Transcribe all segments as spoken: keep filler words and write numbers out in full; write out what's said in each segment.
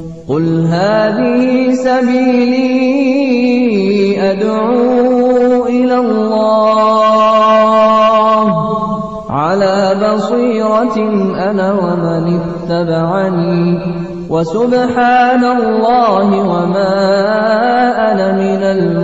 قل هذه سبيلي أدعو إلى الله على بصيرة أنا ومن اتبعني وسبحان الله وما أنا من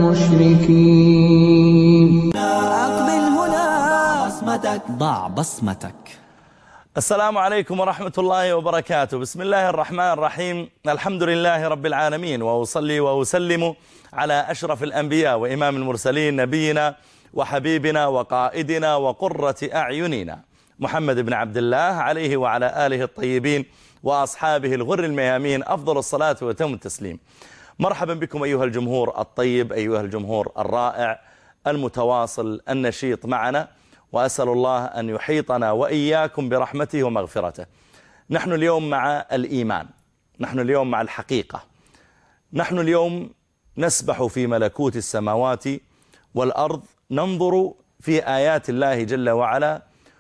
المشركين. أقبل هنا بصمتك، ضع بصمتك. السلام عليكم ورحمة الله وبركاته. بسم الله الرحمن الرحيم. الحمد لله رب العالمين، وأصلي وأسلم على أشرف الأنبياء وإمام المرسلين نبينا وحبيبنا وقائدنا وقرة أعيننا محمد بن عبد الله عليه وعلى آله الطيبين وأصحابه الغر الميامين أفضل الصلاة وتم التسليم. مرحبا بكم أيها الجمهور الطيب، أيها الجمهور الرائع المتواصل النشيط معنا، وأسأل الله أن يحيطنا وإياكم برحمته ومغفرته. نحن اليوم مع الإيمان، نحن اليوم مع الحقيقة، نحن اليوم نسبح في ملكوت السماوات والأرض، ننظر في آيات الله جل وعلا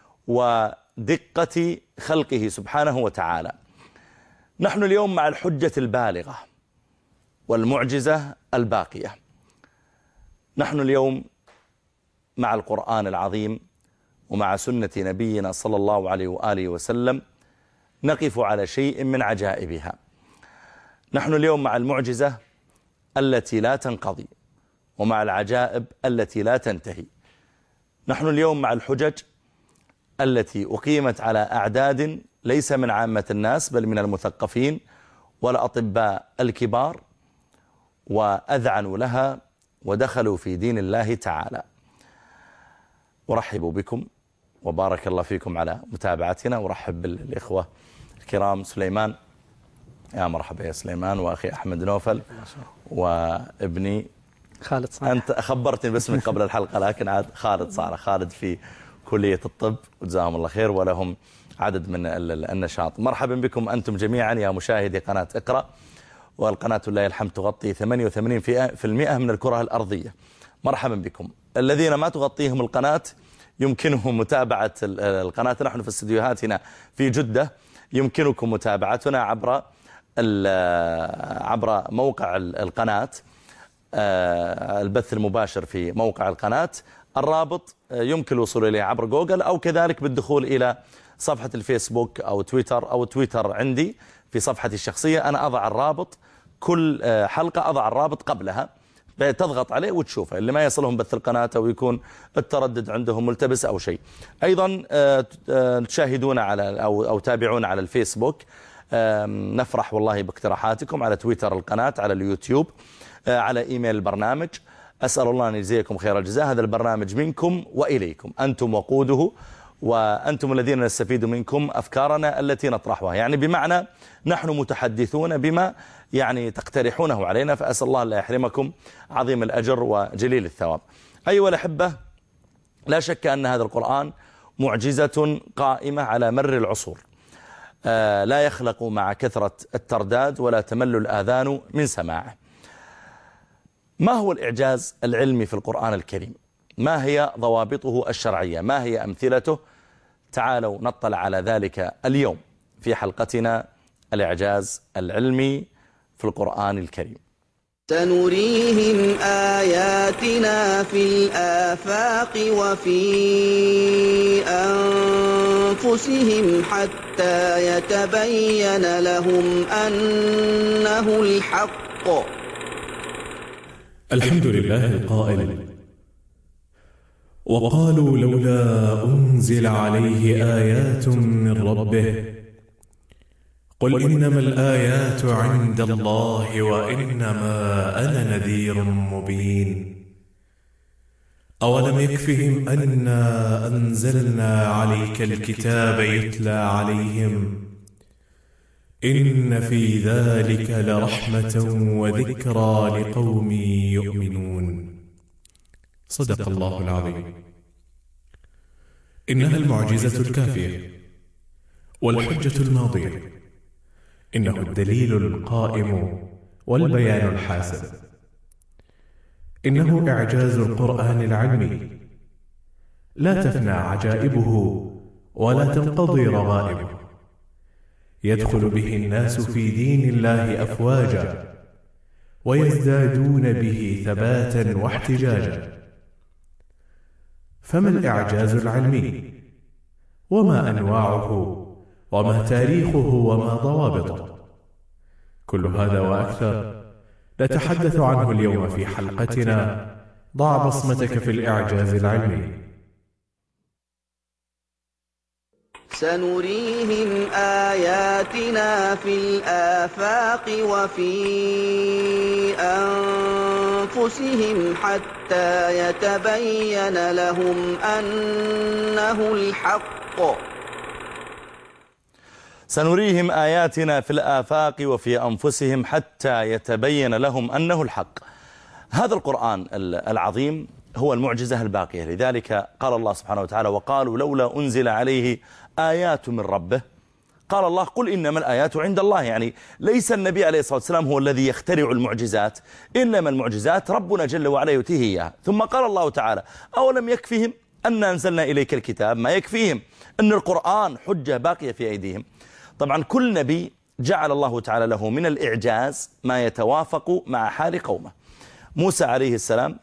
ودقة خلقه سبحانه وتعالى. نحن اليوم مع الحجة البالغة والمعجزة الباقية. نحن اليوم مع القرآن العظيم ومع سنة نبينا صلى الله عليه وآله وسلم، نقف على شيء من عجائبها. نحن اليوم مع المعجزة التي لا تنقضي ومع العجائب التي لا تنتهي. نحن اليوم مع الحجج التي أقيمت على أعداد ليس من عامة الناس بل من المثقفين والأطباء الكبار، وأذعنوا لها ودخلوا في دين الله تعالى. أرحب بكم وبارك الله فيكم على متابعتنا، ورحب بالإخوة الكرام. سليمان، يا مرحبا يا سليمان، وأخي أحمد نوفل، وابني خالد صالح. أنت خبرتني باسمك قبل الحلقة لكن عاد خالد صالح. خالد في كلية الطب وجزاهم الله خير، ولهم عدد من النشاط. مرحبا بكم أنتم جميعا يا مشاهدي قناة اقرأ، والقناة لله الحمد تغطي ثمانية وثمانين بالمئة من الكرة الأرضية. مرحبا بكم. الذين ما تغطيهم القناة يمكنهم متابعة القناة. نحن في استديوهاتنا في جدة، يمكنكم متابعتنا عبر عبر موقع القناة، البث المباشر في موقع القناة. الرابط يمكن الوصول إليه عبر جوجل، أو كذلك بالدخول إلى صفحة الفيسبوك أو تويتر أو تويتر عندي في صفحتي الشخصية. أنا أضع الرابط كل حلقة، أضع الرابط قبلها، تضغط عليه وتشوفه، اللي ما يصلهم بث القناة أو يكون التردد عندهم ملتبس أو شيء. أيضا تشاهدون على أو, أو تابعون على الفيسبوك. نفرح والله باقتراحاتكم على تويتر القناة، على اليوتيوب، على إيميل البرنامج. أسأل الله أن يجزيكم خير الجزاء. هذا البرنامج منكم وإليكم، أنتم وقوده، وأنتم الذين نستفيد منكم أفكارنا التي نطرحها. يعني بمعنى نحن متحدثون بما يعني تقترحونه علينا، فأسأل الله لا يحرمكم عظيم الأجر وجليل الثواب. أيها الأحبة، لا شك أن هذا القرآن معجزة قائمة على مر العصور، آه لا يخلق مع كثرة الترداد ولا تمل الآذان من سماعه. ما هو الإعجاز العلمي في القرآن الكريم؟ ما هي ضوابطه الشرعية؟ ما هي أمثلته؟ تعالوا نطلع على ذلك اليوم في حلقتنا الإعجاز العلمي في القرآن الكريم. سنريهم آياتنا في الآفاق وفي أنفسهم حتى يتبين لهم أنه الحق. الحمد لله القائل: وقالوا لولا أنزل عليه آيات من ربه قل إنما الآيات عند الله وإنما أنا نذير مبين. أولم يكفهم أنا أنزلنا عليك الكتاب يتلى عليهم إن في ذلك لرحمة وذكرى لقوم يؤمنون. صدق الله العظيم. إنها المعجزة الكافية والحجة الماضية، إنه الدليل القائم والبيان الحاسم، إنه إعجاز القرآن العلمي، لا تفنى عجائبه ولا تنقضي رغائبه، يدخل به الناس في دين الله أفواجا ويزدادون به ثباتا واحتجاجا. فما الإعجاز العلمي؟ وما أنواعه؟ وما تاريخه؟ وما ضوابطه؟ كل هذا وأكثر نتحدث عنه اليوم في حلقتنا ضع بصمتك في الإعجاز العلمي. سنريهم آياتنا في الآفاق وفي أنفسهم حتى يتبين لهم أنه الحق. سنريهم آياتنا في الآفاق وفي أنفسهم حتى يتبين لهم أنه الحق. هذا القرآن العظيم هو المعجزة الباقية، لذلك قال الله سبحانه وتعالى: وقالوا لولا أنزل عليه آيات من ربه. قال الله: قل إنما الآيات عند الله. يعني ليس النبي عليه الصلاة والسلام هو الذي يخترع المعجزات، إنما المعجزات ربنا جل وعلا يؤتيه إياها. ثم قال الله تعالى: أولم يكفيهم أن أنزلنا إليك الكتاب؟ ما يكفيهم أن القرآن حجة باقية في أيديهم. طبعا كل نبي جعل الله تعالى له من الإعجاز ما يتوافق مع حال قومه. موسى عليه السلام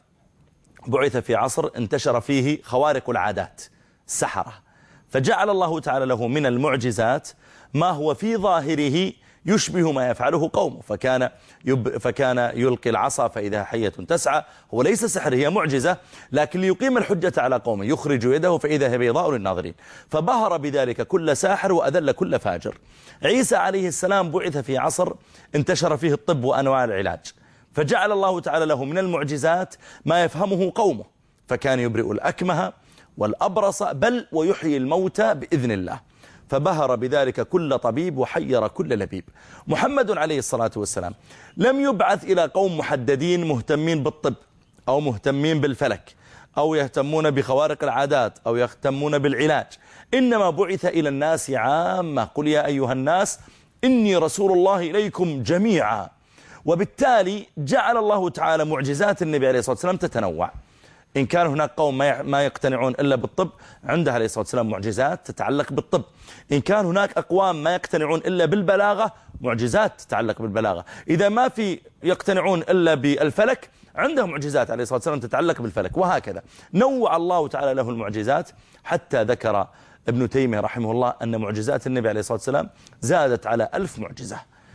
بعث في عصر انتشر فيه خوارق العادات، السحرة، فجعل الله تعالى له من المعجزات ما هو في ظاهره يشبه ما يفعله قومه، فكان, يب فكان يلقي العصا فإذا حية تسعى. هو ليس سحر، هي معجزة، لكن ليقيم الحجة على قومه يخرج يده فإذا هي بيضاء للناظرين، فبهر بذلك كل ساحر وأذل كل فاجر. عيسى عليه السلام بعث في عصر انتشر فيه الطب وأنواع العلاج، فجعل الله تعالى له من المعجزات ما يفهمه قومه، فكان يبرئ الأكمه والأبرص بل ويحيي الموتى بإذن الله، فبهر بذلك كل طبيب وحير كل لبيب. محمد عليه الصلاة والسلام لم يبعث إلى قوم محددين مهتمين بالطب أو مهتمين بالفلك أو يهتمون بخوارق العادات أو يهتمون بالعلاج، إنما بعث إلى الناس عامة. قل يا أيها الناس إني رسول الله إليكم جميعا. وبالتالي جعل الله تعالى معجزات النبي عليه الصلاة والسلام تتنوع. إن كان هناك قوم ما يقتنعون إلا بالطب، عنده عليه الصلاة والسلام معجزات تتعلق بالطب. إن كان هناك أقوام ما يقتنعون إلا بالبلاغة، معجزات تتعلق بالبلاغة. إذا ما في يقتنعون إلا بالفلك، عندهم معجزات عليه الصلاة والسلام تتعلق بالفلك، وهكذا نوع الله تعالى له المعجزات، حتى ذكر ابن تيمية رحمه الله أن معجزات النبي عليه الصلاة والسلام زادت على ألف معجزة.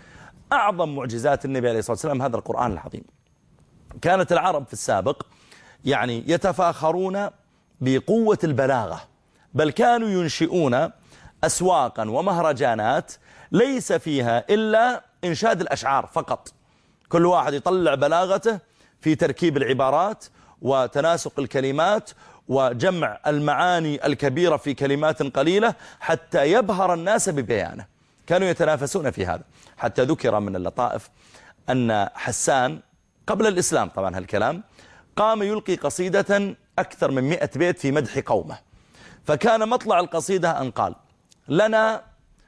أعظم معجزات النبي عليه الصلاة والسلام هذا القرآن العظيم. كانت العرب في السابق يعني يتفاخرون بقوة البلاغة، بل كانوا ينشئون أسواقا ومهرجانات ليس فيها إلا إنشاد الأشعار فقط، كل واحد يطلع بلاغته في تركيب العبارات وتناسق الكلمات وجمع المعاني الكبيرة في كلمات قليلة حتى يبهر الناس ببيانه. كانوا يتنافسون في هذا، حتى ذكر من اللطائف أن حسان قبل الإسلام طبعا هالكلام قام يلقي قصيدة أكثر من مئة بيت في مدح قومه، فكان مطلع القصيدة أن قال: لنا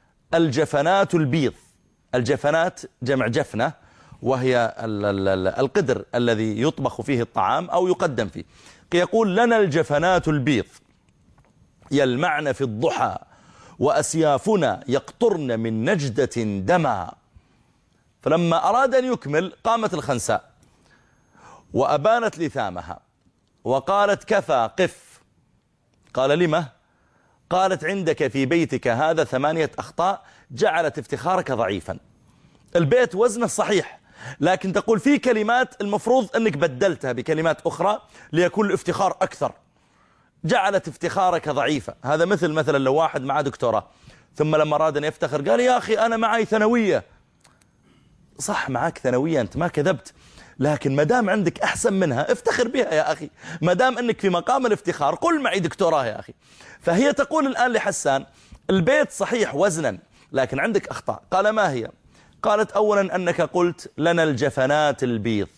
الجفنات البيض. الجفنات جمع جفنة، وهي القدر الذي يطبخ فيه الطعام أو يقدم فيه. يقول: لنا الجفنات البيض يلمعن في الضحى وأسيافنا يقطرن من نجدة دما. فلما أراد أن يكمل قامت الخنساء وأبانت لثامها وقالت: كفى قف. قال: لما؟ قالت: عندك في بيتك هذا ثمانية أخطاء جعلت افتخارك ضعيفا. البيت وزنه صحيح، لكن تقول في كلمات المفروض أنك بدلتها بكلمات أخرى ليكون الافتخار أكثر، جعلت افتخارك ضعيفا. هذا مثل مثلا لو واحد معه دكتوراه ثم لما أراد أن يفتخر قال: يا أخي أنا معي ثانوية. صح، معك ثانوية، أنت ما كذبت، لكن ما دام عندك أحسن منها افتخر بها يا أخي، ما دام أنك في مقام الافتخار قل معي دكتوراه يا أخي. فهي تقول الآن لحسان: البيت صحيح وزنا لكن عندك أخطاء. قال: ما هي؟ قالت: أولا أنك قلت لنا الجفنات البيض.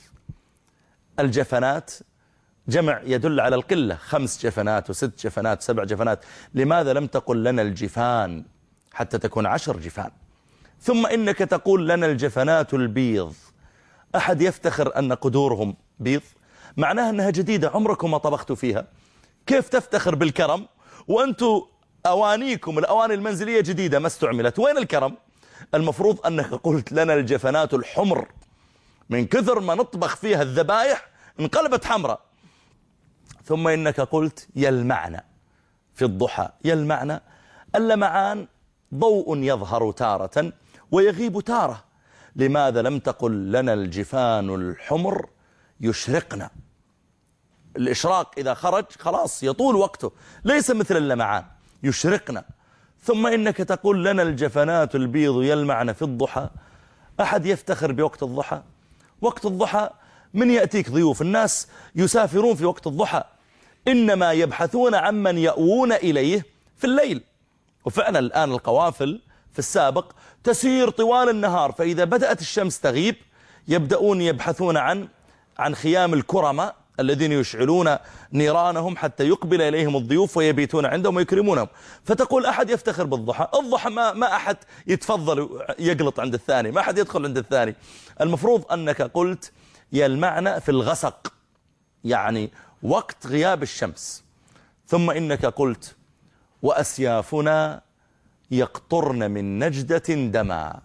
الجفنات جمع يدل على القلة، خمس جفنات وست جفنات سبع جفنات، لماذا لم تقل لنا الجفان حتى تكون عشر جفان؟ ثم إنك تقول لنا الجفنات البيض. أحد يفتخر أن قدورهم بيض؟ معناها أنها جديدة عمركم ما طبختوا فيها. كيف تفتخر بالكرم وأنتوا أوانيكم الأواني المنزلية جديدة ما استعملت؟ وين الكرم؟ المفروض أنك قلت لنا الجفنات الحمر، من كثر ما نطبخ فيها الذبائح انقلبت حمراء. ثم إنك قلت يلمعن في الضحى. يلمعن، اللمعان ضوء يظهر تارة ويغيب تارة. لماذا لم تقل لنا الجفان الحمر يشرقن؟ الإشراق إذا خرج خلاص يطول وقته، ليس مثل اللمعان يشرقن. ثم إنك تقول لنا الجفنات البيض يلمعن في الضحى. أحد يفتخر بوقت الضحى؟ وقت الضحى من يأتيك ضيوف، الناس يسافرون في وقت الضحى، إنما يبحثون عمن يأوون إليه في الليل. وفعلا الآن القوافل في السابق تسير طوال النهار، فإذا بدأت الشمس تغيب يبدأون يبحثون عن عن خيام الكرماء الذين يشعلون نيرانهم حتى يقبل إليهم الضيوف ويبيتون عندهم ويكرمونهم. فتقول أحد يفتخر بالضحى. الضحى ما, ما أحد يتفضل يقلط عند الثاني، ما أحد يدخل عند الثاني. المفروض أنك قلت يلمعن في الغسق، يعني وقت غياب الشمس. ثم إنك قلت وأسيافنا يقطرن من نجدة دما.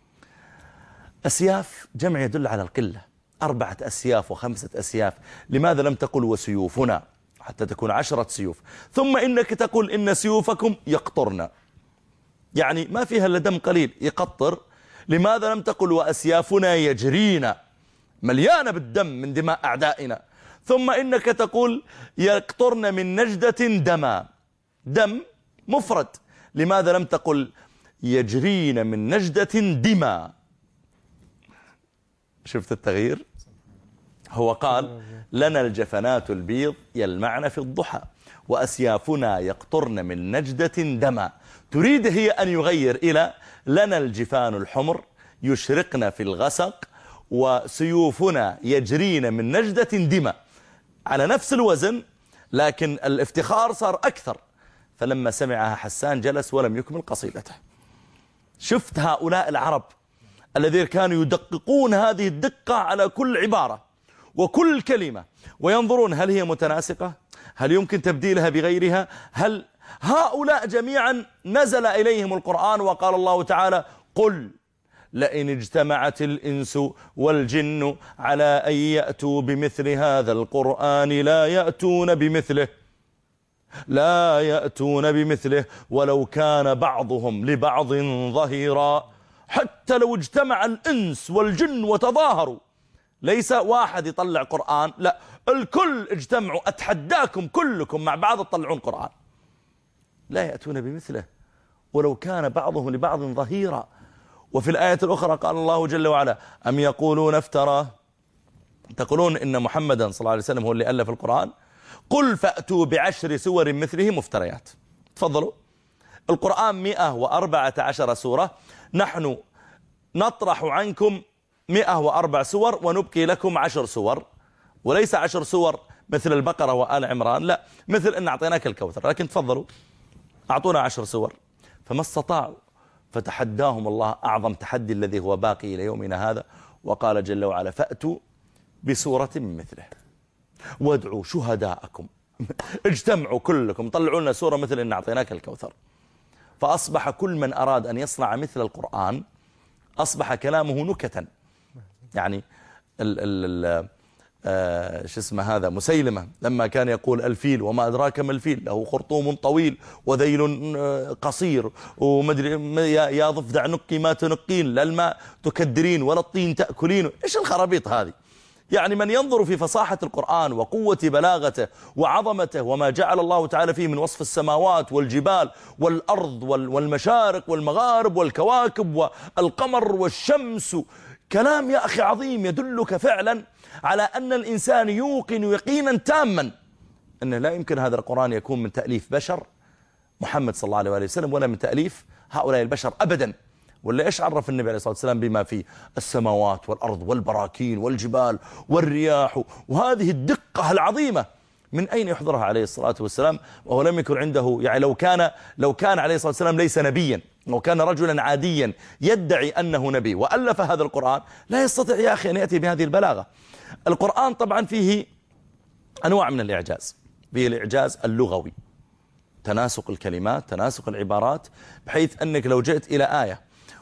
أسياف جمع يدل على القلة، أربعة أسياف وخمسة أسياف. لماذا لم تقل وسيوفنا حتى تكون عشرة سيوف؟ ثم إنك تقول إن سيوفكم يقطرن، يعني ما فيها إلا دم قليل يقطر. لماذا لم تقل وأسيافنا يجرين، مليانة بالدم من دماء أعدائنا؟ ثم إنك تقول يقطرن من نجدة دما، دم مفرد. لماذا لم تقل يجرين من نجدة دما؟ شفت التغيير؟ هو قال لنا الجفنات البيض يلمعن في الضحى وأسيافنا يقطرن من نجدة دما. تريد هي أن يغير إلى لنا الجفان الحمر يشرقن في الغسق وسيوفنا يجرين من نجدة دما، على نفس الوزن، لكن الافتخار صار أكثر. فلما سمعها حسان جلس ولم يكمل قصيدته. شفت هؤلاء العرب الذين كانوا يدققون هذه الدقة على كل عبارة وكل كلمة، وينظرون هل هي متناسقة، هل يمكن تبديلها بغيرها، هل هؤلاء جميعا نزل إليهم القرآن وقال الله تعالى قل لئن اجتمعت الإنس والجن على أن يأتوا بمثل هذا القرآن لا يأتون بمثله لا يأتون بمثله ولو كان بعضهم لبعض ظهيرا. حتى لو اجتمع الإنس والجن وتظاهروا، ليس واحد يطلع قرآن، لا، الكل اجتمعوا، أتحداكم كلكم مع بعض تطلعون قرآن، لا يأتون بمثله ولو كان بعضهم لبعض ظهيرا. وفي الآية الأخرى قال الله جل وعلا أم يقولون افتراه، تقولون إن محمدا صلى الله عليه وسلم هو اللي ألف القرآن، قل فأتوا بعشر سور مثله مفتريات. تفضلوا، القرآن مئة وأربعة عشر سورة، نحن نطرح عنكم مئة وأربع سور ونبقي لكم عشر سور، وليس عشر سور مثل البقرة وآل عمران، لا، مثل أن أعطيناك الكوثر، لكن تفضلوا أعطونا عشر سور. فما استطاعوا، فتحداهم الله أعظم تحدي الذي هو باقي إلى يومنا هذا، وقال جل وعلا فأتوا بسورة من مثله وادعوا شهداءكم اجتمعوا كلكم طلعوا لنا سورة مثل أن أعطيناك الكوثر. فأصبح كل من أراد أن يصنع مثل القرآن أصبح كلامه نكتا. يعني ال ال ال آه شو اسمه هذا مسيلمة لما كان يقول الفيل وما أدراك ما الفيل له خرطوم طويل وذيل آه قصير ومدري يا, يا ضفدع نقي ما تنقين لا الماء تكدرين ولا الطين تأكلين. إيش الخرابيط هذه؟ يعني من ينظر في فصاحة القرآن وقوة بلاغته وعظمته وما جعل الله تعالى فيه من وصف السماوات والجبال والأرض والمشارق والمغارب والكواكب والقمر والشمس، كلام يا أخي عظيم يدلك فعلا على أن الإنسان يوقن يقينا تاما أنه لا يمكن هذا القرآن يكون من تأليف بشر محمد صلى الله عليه وسلم ولا من تأليف هؤلاء البشر أبدا. ولا إيش عرف النبي عليه الصلاة والسلام بما فيه السماوات والأرض والبراكين والجبال والرياح وهذه الدقة العظيمة؟ من أين يحضرها عليه الصلاة والسلام وهو لم يكن عنده، يعني لو كان لو كان عليه الصلاة والسلام ليس نبيا، لو كان رجلا عاديا يدعي أنه نبي وألف هذا القرآن لا يستطيع يا أخي أن يأتي بهذه البلاغة. القرآن طبعا فيه أنواع من الإعجاز، فيه الإعجاز اللغوي، تناسق الكلمات، تناسق العبارات، بحيث أنك لو جئت إلى آية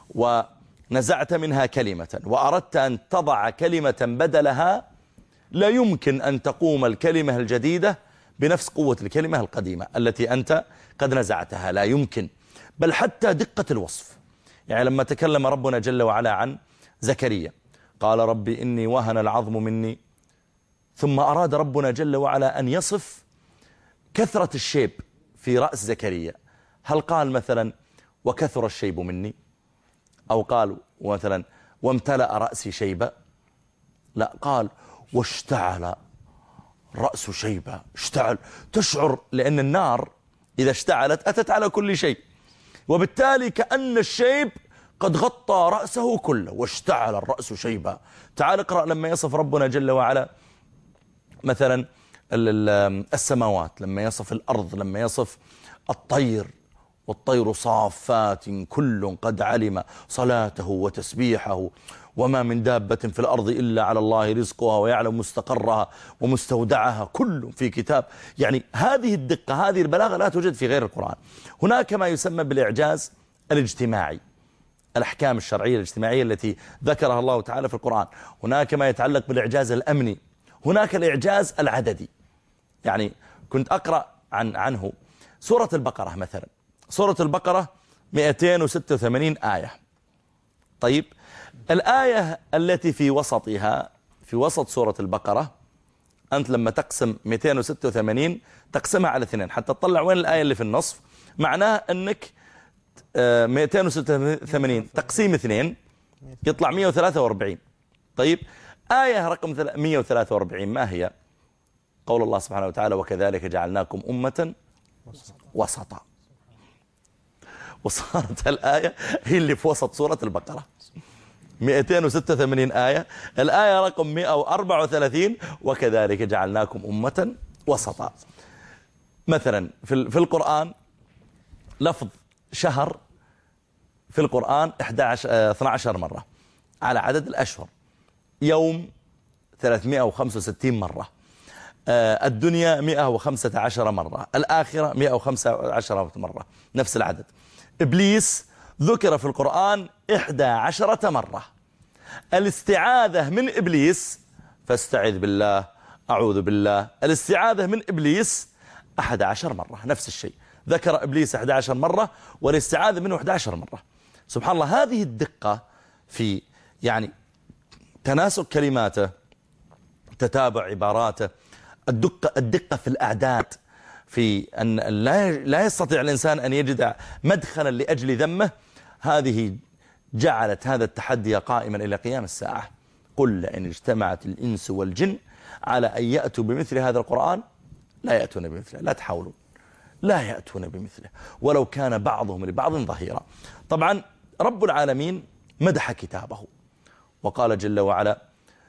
ونزعت منها كلمة وأردت أن تضع كلمة بدلها، لا يمكن أن تقوم الكلمة الجديدة بنفس قوة الكلمة القديمة التي أنت قد نزعتها، لا يمكن. بل حتى دقة الوصف، يعني لما تكلم ربنا جل وعلا عن زكريا قال ربي إني وهن العظم مني، ثم أراد ربنا جل وعلا أن يصف كثرة الشيب في رأس زكريا، هل قال مثلا وكثر الشيب مني، أو قال مثلا وامتلأ رأسي شيبا؟ لا، قال واشتعل رأس شيبا. اشتعل، تشعر، لأن النار إذا اشتعلت أتت على كل شيء، وبالتالي كأن الشيب قد غطى رأسه كله. واشتعل الرأس شيبا. تعال اقرأ لما يصف ربنا جل وعلا مثلا السماوات، لما يصف الأرض، لما يصف الطير، والطير صافات كل قد علم صلاته وتسبيحه وما من دابة في الأرض إلا على الله رزقها ويعلم مستقرها ومستودعها كل في كتاب. يعني هذه الدقة، هذه البلاغة لا توجد في غير القرآن. هناك ما يسمى بالإعجاز الاجتماعي، الأحكام الشرعية الاجتماعية التي ذكرها الله تعالى في القرآن. هناك ما يتعلق بالإعجاز الأمني، هناك الإعجاز العددي. يعني كنت أقرأ عن عنه سورة البقرة مثلا. سورة البقرة مئتين وستة وثمانين آية. طيب الآية التي في وسطها، في وسط سورة البقرة، أنت لما تقسم مئتين وستة وثمانين تقسمها على اثنين حتى تطلع وين الآية اللي في النصف، معناه أنك مئتين وستة وثمانين تقسيم اثنين يطلع مئة وثلاثة وأربعين. طيب آية رقم مئة وثلاثة وأربعين ما هي؟ قول الله سبحانه وتعالى وكذلك جعلناكم أمة وسطا. وصارت الآية هي اللي في وسط سورة البقرة، مئتين وستة وثمانين آية. الآية رقم مئة وأربعة وثلاثين وكذلك جعلناكم أمة وسطا. مثلا في القرآن لفظ شهر في القرآن اثني عشر مرة على عدد الأشهر، يوم ثلاثمئة وخمسة وستين مرة، الدنيا مئة وخمسة عشر مرة، الآخرة مئة وخمسة عشر مرة، نفس العدد. إبليس ذكر في القرآن إحدى عشرة مرة. الاستعاذة من إبليس، فاستعذ بالله، أعوذ بالله، الاستعاذة من إبليس أحد عشر مرة، نفس الشيء. ذكر إبليس أحد عشر مرة والاستعاذة منه أحد عشر مرة. سبحان الله، هذه الدقة في يعني تناسق كلماته، تتابع عباراته، الدقة, الدقة في الأعداد، في أن لا لا يستطيع الإنسان أن يجد مدخلا لأجل ذمه. هذه جعلت هذا التحدي قائما إلى قيام الساعة. قل لئن اجتمعت الإنس والجن على أن يأتوا بمثل هذا القرآن لا يأتون بمثله. لا تحاولوا، لا يأتون بمثله ولو كان بعضهم لبعض ظهيرا. طبعا رب العالمين مدح كتابه وقال جل وعلا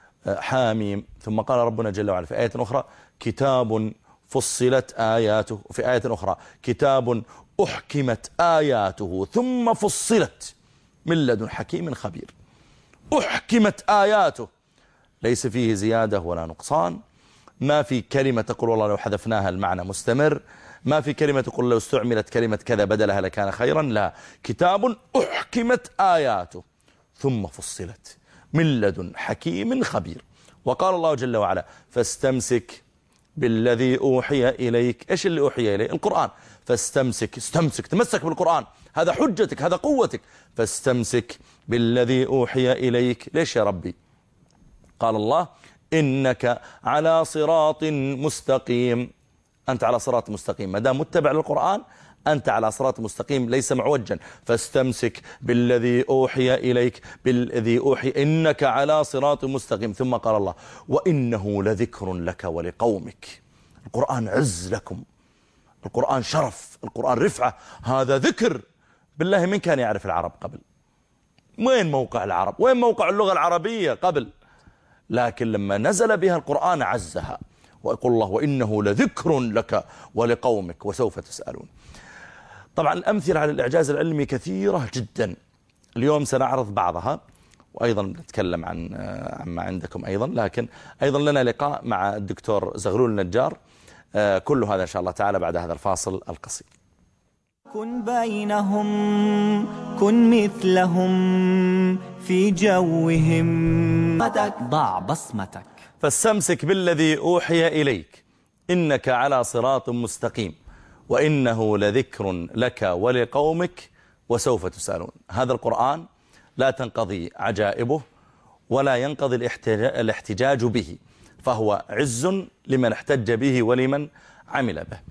حاميم، ثم قال ربنا جل وعلا في آية أخرى كتاب فصلت آياته، وفي آية أخرى كتاب أحكمت آياته ثم فصلت من لدن حكيم خبير. أحكمت آياته، ليس فيه زيادة ولا نقصان، ما في كلمة تقول والله لو حذفناها المعنى مستمر، ما في كلمة تقول لو استعملت كلمة كذا بدلها لكان خيرا، لا، كتاب أحكمت آياته ثم فصلت من لدن حكيم خبير. وقال الله جل وعلا فاستمسك بالذي أوحي إليك. إيش اللي أوحي إليه؟ القرآن. فاستمسك، استمسك، تمسك بالقرآن، هذا حجتك، هذا قوتك. فاستمسك بالذي أوحي إليك. ليش يا ربي؟ قال الله إنك على صراط مستقيم. أنت على صراط مستقيم، ما دام متبع للقرآن أنت على صراط مستقيم ليس معوجا. فاستمسك بالذي أوحي إليك، بالذي أوحي، إنك على صراط مستقيم. ثم قال الله وإنه لذكر لك ولقومك. القرآن عز لكم، القرآن شرف، القرآن رفعة، هذا ذكر. بالله من كان يعرف العرب قبل؟ وين موقع العرب؟ وين موقع اللغة العربية قبل؟ لكن لما نزل بها القرآن عزها. ويقول الله وإنه لذكر لك ولقومك وسوف تسألون. طبعا الأمثلة على الإعجاز العلمي كثيرة جدا، اليوم سنعرض بعضها، وأيضا نتكلم عن عما عندكم أيضا، لكن أيضا لنا لقاء مع الدكتور زغلول النجار. كل هذا إن شاء الله تعالى بعد هذا الفاصل القصير. كن بينهم كن مثلهم في جوهم ضع بصمتك. فاستمسك بالذي أوحي إليك إنك على صراط مستقيم وإنه لذكر لك ولقومك وسوف تسألون. هذا القرآن لا تنقضي عجائبه ولا ينقضي الاحتجاج به، فهو عز لمن احتج به ولمن عمل به.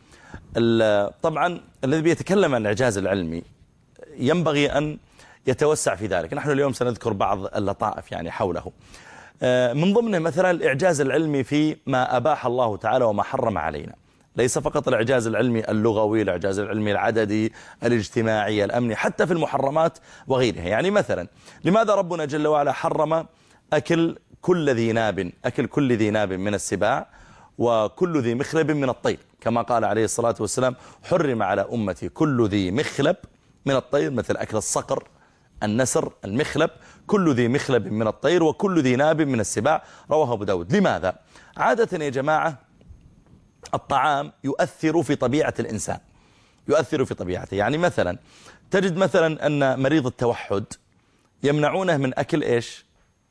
طبعا الذي بيتكلم عن الإعجاز العلمي ينبغي أن يتوسع في ذلك. نحن اليوم سنذكر بعض اللطائف يعني حوله، من ضمنه مثلا الإعجاز العلمي في ما أباح الله تعالى وما حرم علينا. ليس فقط الإعجاز العلمي اللغوي، الإعجاز العلمي العددي، الاجتماعي، الأمني، حتى في المحرمات وغيرها. يعني مثلا لماذا ربنا جل وعلا حرم أكل كل ذي ناب أكل كل ذي ناب من السباع وكل ذي مخلب من الطير، كما قال عليه الصلاة والسلام حرم على أمتي كل ذي مخلب من الطير، مثل أكل الصقر، النسر، المخلب، كل ذي مخلب من الطير وكل ذي ناب من السباع، رواه أبو داود. لماذا؟ عادة يا جماعة الطعام يؤثر في طبيعة الإنسان، يؤثر في طبيعته. يعني مثلا تجد مثلا أن مريض التوحد يمنعونه من أكل إيش؟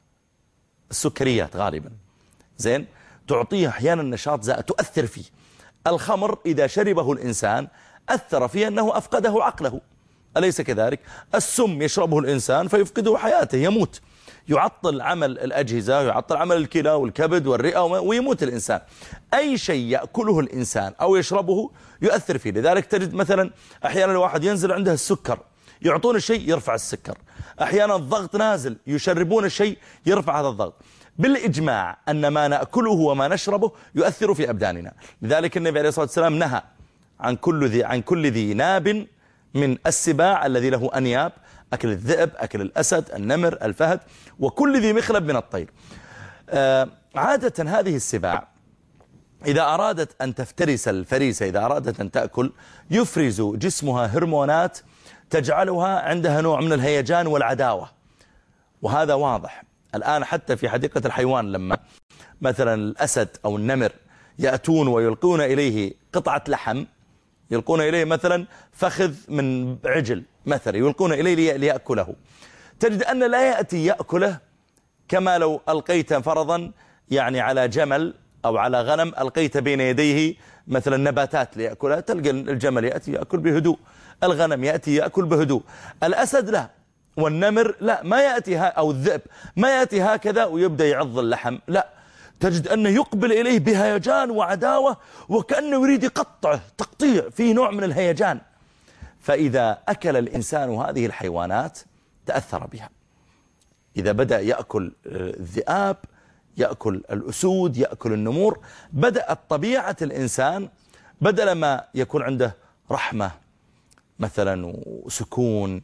السكريات غالبا. زين، تعطيه أحيانا نشاط زائد تؤثر فيه. الخمر إذا شربه الإنسان أثر فيه أنه أفقده عقله، أليس كذلك؟ السم يشربه الإنسان فيفقده حياته، يموت، يعطل عمل الأجهزة، يعطل عمل الكلى والكبد والرئة ويموت الإنسان. أي شيء يأكله الإنسان أو يشربه يؤثر فيه. لذلك تجد مثلا أحيانا الواحد ينزل عنده السكر يعطون الشيء يرفع السكر، أحيانا الضغط نازل يشربون الشيء يرفع هذا الضغط. بالإجماع أن ما نأكله وما نشربه يؤثر في أبداننا. لذلك النبي عليه الصلاة والسلام نهى عن كل ذي عن كل ذي ناب من السباع الذي له أنياب، أكل الذئب، أكل الأسد، النمر، الفهد، وكل ذي مخلب من الطير. آه عادة هذه السباع إذا أرادت أن تفترس الفريسة، إذا أرادت أن تأكل، يفرز جسمها هرمونات تجعلها عندها نوع من الهيجان والعداوة، وهذا واضح الآن حتى في حديقة الحيوان. لما مثلا الأسد أو النمر يأتون ويلقون إليه قطعة لحم، يلقون إليه مثلا فخذ من عجل مثلا، يلقون إليه ليأكله، تجد أن لا يأتي يأكله كما لو ألقيت فرضا يعني على جمل أو على غنم ألقيت بين يديه مثلا نباتات ليأكلها، تلقى الجمل يأتي يأكل بهدوء، الغنم يأتي يأكل بهدوء. الأسد لا، والنمر لا، ما يأتي ها أو الذئب ما يأتي هكذا ويبدأ يعض اللحم، لا، تجد أنه يقبل إليه بهيجان وعداوة وكأنه يريد يقطعه تقطيع، في نوع من الهيجان. فإذا أكل الإنسان هذه الحيوانات تأثر بها. إذا بدأ يأكل الذئاب، يأكل الأسود، يأكل النمور، بدأت طبيعة الإنسان بدل ما يكون عنده رحمة مثلا وسكون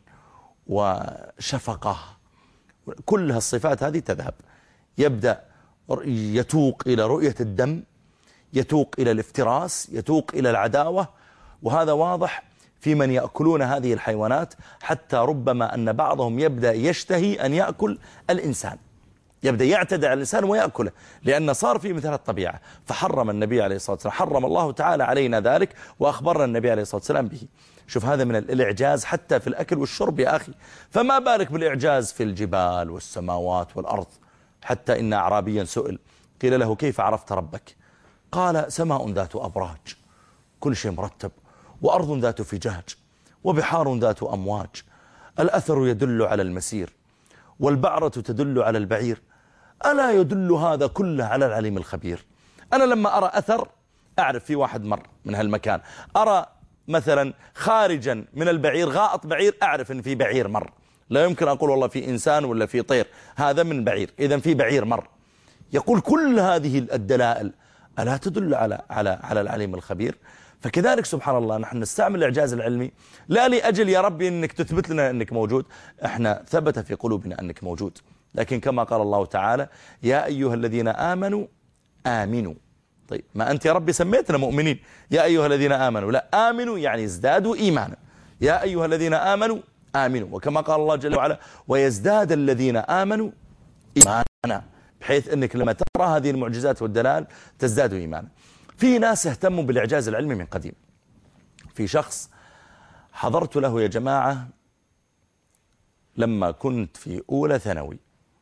وشفقة، كل هالصفات هذه تذهب. يبدأ يتوق إلى رؤية الدم، يتوق إلى الافتراس، يتوق إلى العداوة. وهذا واضح في من يأكلون هذه الحيوانات، حتى ربما أن بعضهم يبدأ يشتهي أن يأكل الإنسان، يبدأ يعتدى على الإنسان ويأكله، لأن صار في مثل الطبيعة. فحرم النبي عليه الصلاة والسلام، حرم الله تعالى علينا ذلك وأخبرنا النبي عليه الصلاة والسلام به. شوف هذا من الإعجاز حتى في الأكل والشرب يا أخي، فما بالك بالإعجاز في الجبال والسماوات والأرض. حتى إن أعرابيا سئل قيل له كيف عرفت ربك؟ قال سماء ذات أبراج، كل شيء مرتب، وأرض ذات فجاج، وبحار ذات أمواج، الأثر يدل على المسير، والبعرة تدل على البعير، ألا يدل هذا كله على العليم الخبير. أنا لما أرى أثر أعرف في واحد مر من هالمكان، أرى مثلا خارجا من البعير غائط بعير أعرف أن في بعير مر، لا يمكن أقول والله في إنسان ولا في طير، هذا من بعير، إذن في بعير مر. يقول كل هذه الدلائل ألا تدل على على على العليم الخبير؟ فكذلك سبحان الله نحن نستعمل الإعجاز العلمي لا لأجل يا ربي أنك تثبت لنا أنك موجود، احنا ثبت في قلوبنا أنك موجود، لكن كما قال الله تعالى يا أيها الذين آمنوا آمنوا. طيب ما أنت يا ربي سميتنا مؤمنين، يا أيها الذين آمنوا، لا، آمنوا يعني ازدادوا إيمانا، يا أيها الذين آمنوا آمنوا. وكما قال الله جل وعلا ويزداد الذين آمنوا إيمانا، بحيث أنك لما ترى هذه المعجزات والدلال تزداد إيمانا. في ناس اهتموا بالإعجاز العلمي من قديم. في شخص حضرت له يا جماعة لما كنت في أولى ثانوي.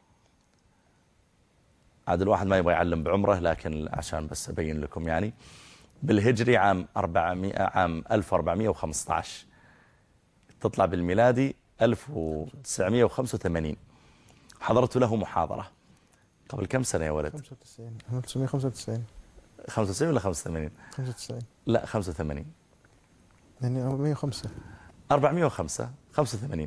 عاد الواحد ما يبغى يعلم بعمره، لكن عشان بس أبين لكم يعني بالهجري عام أربعمائة عام ألف وأربعمائة وخمسة عشر، تطلع بالميلادي ألف وتسعمائة وخمسة وثمانين. حضرت له محاضرة قبل كم سنة يا ولد؟ خمسة وتسعين ألف وتسعمائة وخمسة وتسعين. خمسة وتسعين ولا خمسة وثمانين؟ خمسة وتسعين. لا خمسة وثمانين. يعني أربعمائة وخمسة. أربعمائة وخمسة خمسة وثمانين.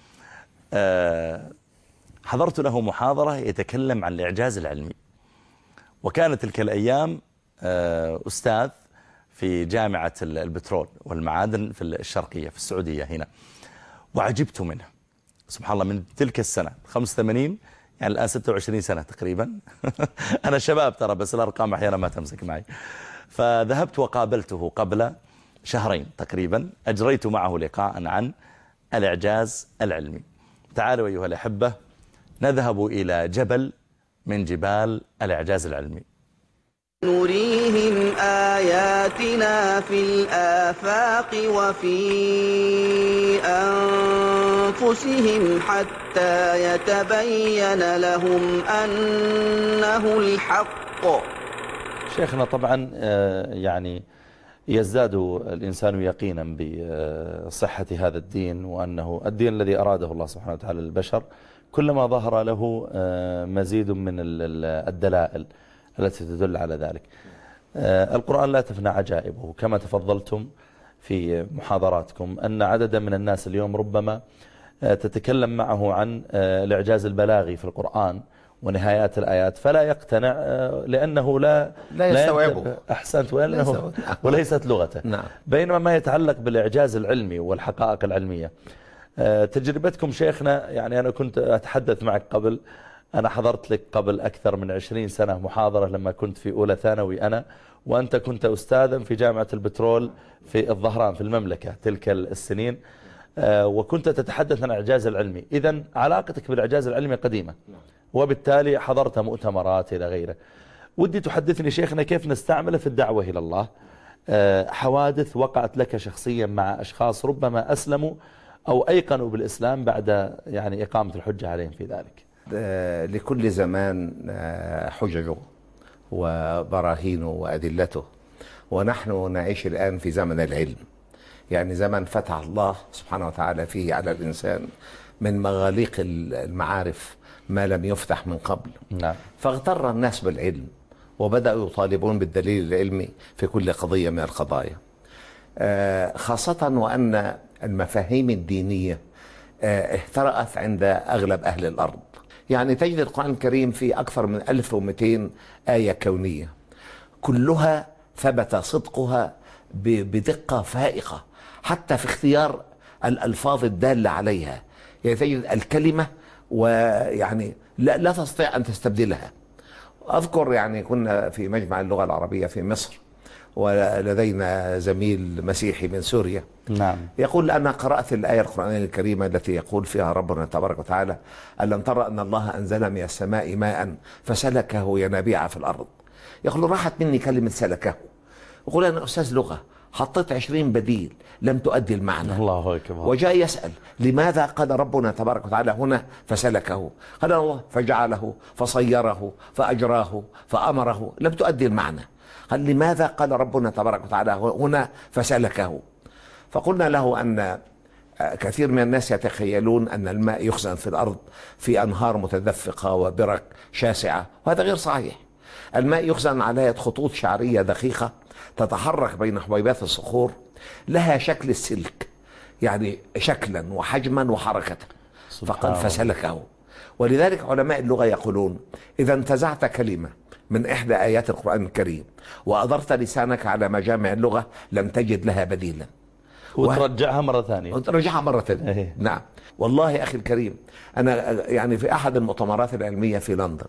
أه حضرت له محاضرة يتكلم عن الإعجاز العلمي، وكانت تلك الأيام أه أستاذ في جامعة البترول والمعادن في الشرقية في السعودية هنا، وعجبت منه سبحان الله. من تلك السنة خمسة وثمانين يعني الآن ستة وعشرين سنة تقريبا. أنا شباب ترى، بس الأرقام أحيانا ما تمسك معي. فذهبت وقابلته قبل شهرين تقريبا، أجريت معه لقاء عن الإعجاز العلمي. تعالوا أيها الأحبة نذهب إلى جبل من جبال الإعجاز العلمي. نريهم آياتنا في الآفاق وفي أنفسهم حتى يتبين لهم أنه الحق. شيخنا طبعا يعني يزداد الإنسان يقينا بصحة هذا الدين، وأنه الدين الذي أراده الله سبحانه وتعالى للبشر كلما ظهر له مزيد من الدلائل التي تدل على ذلك. القرآن لا تفنى عجائبه، كما تفضلتم في محاضراتكم أن عددا من الناس اليوم ربما تتكلم معه عن الإعجاز البلاغي في القرآن ونهايات الآيات فلا يقتنع، لأنه لا لا يستوعبه. أحسنت، وأنه وليست لغته. نعم. بينما ما يتعلق بالإعجاز العلمي والحقائق العلمية، تجربتكم شيخنا، يعني أنا كنت أتحدث معك قبل، أنا حضرت لك قبل أكثر من عشرين سنة محاضرة لما كنت في أولى ثانوي أنا، وأنت كنت أستاذا في جامعة البترول في الظهران في المملكة تلك السنين، وكنت تتحدث عن الإعجاز العلمي. إذن علاقتك بالإعجاز العلمي قديمة، وبالتالي حضرت مؤتمرات إلى غيره. ودي تحدثني شيخنا كيف نستعمله في الدعوة إلى الله، حوادث وقعت لك شخصيا مع أشخاص ربما أسلموا أو أيقنوا بالإسلام بعد يعني إقامة الحجة عليهم في ذلك. لكل زمان حججه وبراهينه وأدلته، ونحن نعيش الآن في زمن العلم، يعني زمن فتح الله سبحانه وتعالى فيه على الإنسان من مغاليق المعارف ما لم يفتح من قبل. نعم. فاغتر الناس بالعلم وبدأوا يطالبون بالدليل العلمي في كل قضية من القضايا، خاصة وأن المفاهيم الدينية اهترأت عند أغلب أهل الأرض. يعني تجد القرآن الكريم في أكثر من ألف ومئتين آية كونية كلها ثبت صدقها بدقة فائقة، حتى في اختيار الألفاظ الدالة عليها. يعني تجد الكلمة ويعني لا, لا تستطيع أن تستبدلها. أذكر يعني كنا في مجمع اللغة العربية في مصر، ولدينا زميل مسيحي من سوريا. نعم. يقول أنا قرأت الآية القرآنية الكريمة التي يقول فيها ربنا تبارك وتعالى ألم ترى أن الله أنزل من السماء ماء فسلكه ينابيع في الأرض. يقول راحت مني كلمة سلكه. يقول أنا أستاذ لغة حطيت عشرين بديل لم تؤدي المعنى. الله أكبر. وجاء يسأل لماذا قال ربنا تبارك وتعالى هنا فسلكه؟ قال الله فجعله فصيره فأجراه فأمره، لم تؤدي المعنى. قال لماذا قال ربنا تبارك وتعالى هنا فسلكه؟ فقلنا له أن كثير من الناس يتخيلون أن الماء يخزن في الأرض في أنهار متدفقة وبرك شاسعة، وهذا غير صحيح. الماء يخزن على يد خطوط شعرية دقيقة تتحرك بين حبيبات الصخور لها شكل السلك، يعني شكلا وحجما وحركة. فقال فسلكه. ولذلك علماء اللغة يقولون إذا انتزعت كلمة من إحدى آيات القرآن الكريم وأدرت لسانك على مجامع اللغة لم تجد لها بديلا، وترجعها مرة ثانية. وترجعها مرة ثانية. إيه. نعم. والله أخي الكريم، أنا يعني في أحد المؤتمرات العلمية في لندن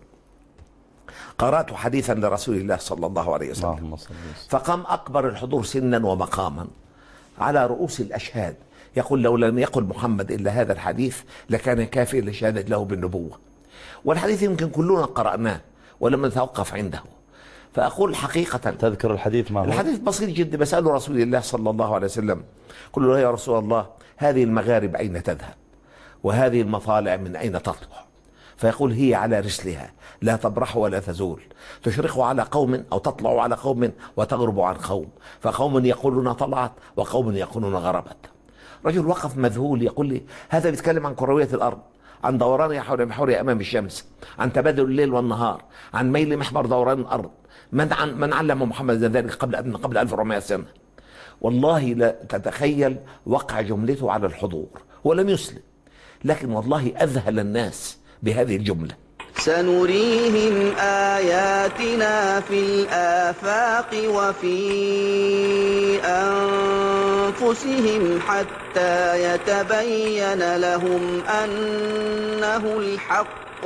قرأت حديثا لرسول الله صلى الله عليه وسلم. اللهم صل وسلم. فقام أكبر الحضور سنا ومقاما على رؤوس الأشهاد يقول لو لم يقل محمد إلا هذا الحديث لكان كافيا لشهادة له بالنبوة. والحديث يمكن كلنا قرأناه ولم نتوقف عنده. فأقول حقيقة. تذكر الحديث ما هو؟ الحديث بسيط جدا. بسأل رسول الله صلى الله عليه وسلم، قل له يا رسول الله هذه المغارب أين تذهب وهذه المطالع من أين تطلع؟ فيقول هي على رسلها لا تبرح ولا تزول، تشرق على قوم أو تطلع على قوم وتغرب عن قوم، فقوم يقولون طلعت وقوم يقولون غربت. رجل وقف مذهول يقول لي هذا بيتكلم عن كروية الأرض، عن دوران حول محورها أمام الشمس، عن تبادل الليل والنهار، عن ميل محور دوران الأرض. من عن من علم محمد ذلك قبل قبل ألف وأربعمائة سنة؟ والله لا تتخيل وقع جملته على الحضور ولم يسلم، لكن والله أذهل الناس بهذه الجملة. سنريهم آياتنا في الآفاق وفي أنفسهم حتى يتبين لهم أنه الحق.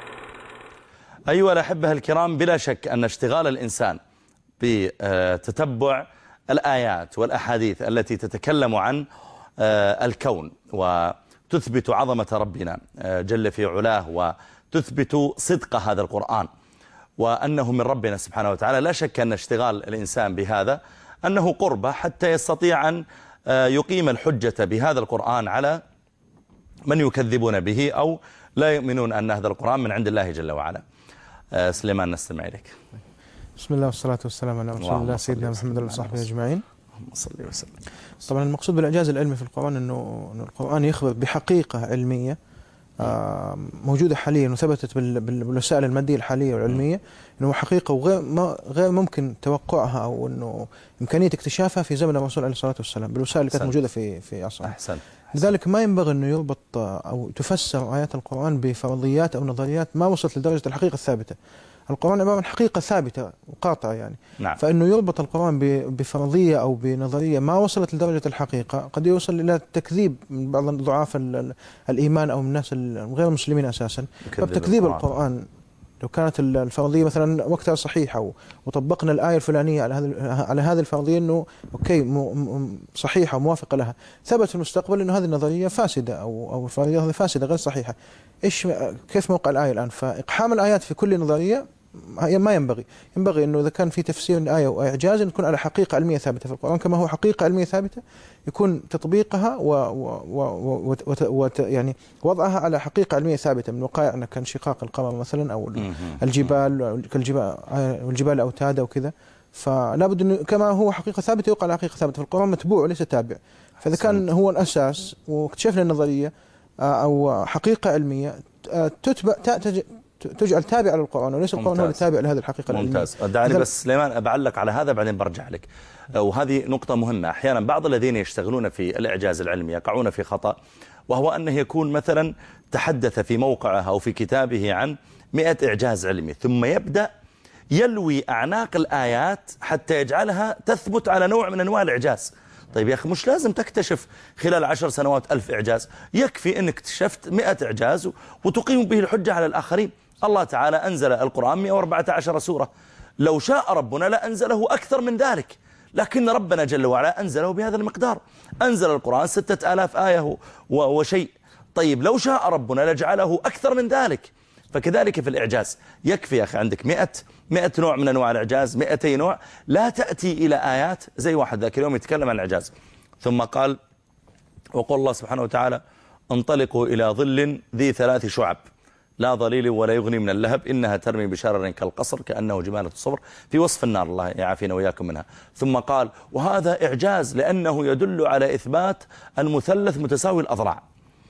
أيها الأحبة الكرام، بلا شك أن اشتغال الإنسان بتتبع الآيات والأحاديث التي تتكلم عن الكون وتثبت عظمة ربنا جل في علاه وتثبت صدق هذا القرآن وأنه من ربنا سبحانه وتعالى، لا شك أن اشتغال الإنسان بهذا أنه قربة حتى يستطيع أن يقيم الحجة بهذا القرآن على من يكذبون به أو لا يؤمنون أن هذا القرآن من عند الله جل وعلا. سليمان نستمع إليك. بسم الله والصلاة والسلام على رسول الله سيدنا محمد وصحبه أجمعين. اللهم صل وسلم. طبعا المقصود بالإعجاز العلمي في القرآن أنه القرآن يخبر بحقيقة علمية موجودة حاليا وثبتت بالوسائل المادية الحالية والعلمية، أنه حقيقة وغير غير ممكن توقعها أو أنه إمكانية اكتشافها في زمن الرسول عليه الصلاة والسلام بالوسائل اللي كانت موجودة في في عصره. أحسن. لذلك ما ينبغي أنه يربط أو تفسر آيات القرآن بفرضيات أو نظريات ما وصلت لدرجة الحقيقة الثابتة. القرآن عبارة عن حقيقة ثابتة وقاطعة يعني. نعم. فإنه يربط القرآن بفرضية أو بنظرية ما وصلت لدرجة الحقيقة قد يوصل إلى التكذيب من بعض ضعاف الإيمان أو من الناس غير المسلمين أساسا. فبتكذيب القرآن. القرآن لو كانت الفرضية مثلا وقتها صحيحة وطبقنا الآية الفلانية على هذه على هذه الفرضية إنه أوكي صحيحة وموافقة لها، ثبت في المستقبل إنه هذه النظرية فاسدة أو أو الفرضية هذه فاسدة غير صحيحة. إيش كيف موقع الآية الآن؟ فإقحام الآيات في كل نظرية ما ينبغي. ينبغي إنه إذا كان في تفسير الآية وإعجاز يكون على حقيقة علمية ثابتة في القرآن، كما هو حقيقة علمية ثابتة يكون تطبيقها و, و, و, و, و يعني وضعها على حقيقة علمية ثابتة من وقائع كانشقاق القمر مثلا أو الجبال كالجبال والجبال أوتادا وكذا. فلا بد إنه كما هو حقيقة ثابتة يوقع على حقيقة ثابتة في القرآن، متبوع وليس تابع. فإذا كان هو الأساس واكتشفنا النظرية أو حقيقة علمية تتبع تجعل تابع للقرآن وليس القرآن هو التابع لهذه الحقيقة العلمية. ممتاز. دعني بس سليمان بعلق على هذا بعدين برجع لك. وهذه نقطة مهمة. أحيانا بعض الذين يشتغلون في الإعجاز العلمي يقعون في خطأ، وهو أنه يكون مثلا تحدث في موقعه أو في كتابه عن مئة إعجاز علمي ثم يبدأ يلوي أعناق الآيات حتى يجعلها تثبت على نوع من أنواع الإعجاز. طيب يا أخي مش لازم تكتشف خلال عشر سنوات ألف إعجاز، يكفي أنك اكتشفت مئة إعجاز وتقيم به الحجة على الآخرين. الله تعالى أنزل القرآن مئة وأربعة عشر سورة، لو شاء ربنا لأنزله أكثر من ذلك، لكن ربنا جل وعلا أنزله بهذا المقدار. أنزل القرآن ستة آلاف آية وشيء. طيب لو شاء ربنا لجعله أكثر من ذلك. فكذلك في الإعجاز يكفي يا أخي عندك مئة مئة نوع من أنواع الإعجاز، مئتي نوع، لا تأتي إلى آيات زي واحد ذاك اليوم يتكلم عن الإعجاز ثم قال وقال الله سبحانه وتعالى انطلقوا إلى ظل ذي ثلاث شعب لا ظليل ولا يغني من اللهب إنها ترمي بشرر كالقصر كأنه جمالة الصفر، في وصف النار الله يعافينا وإياكم منها. ثم قال وهذا إعجاز لأنه يدل على إثبات المثلث متساوي الأضلاع.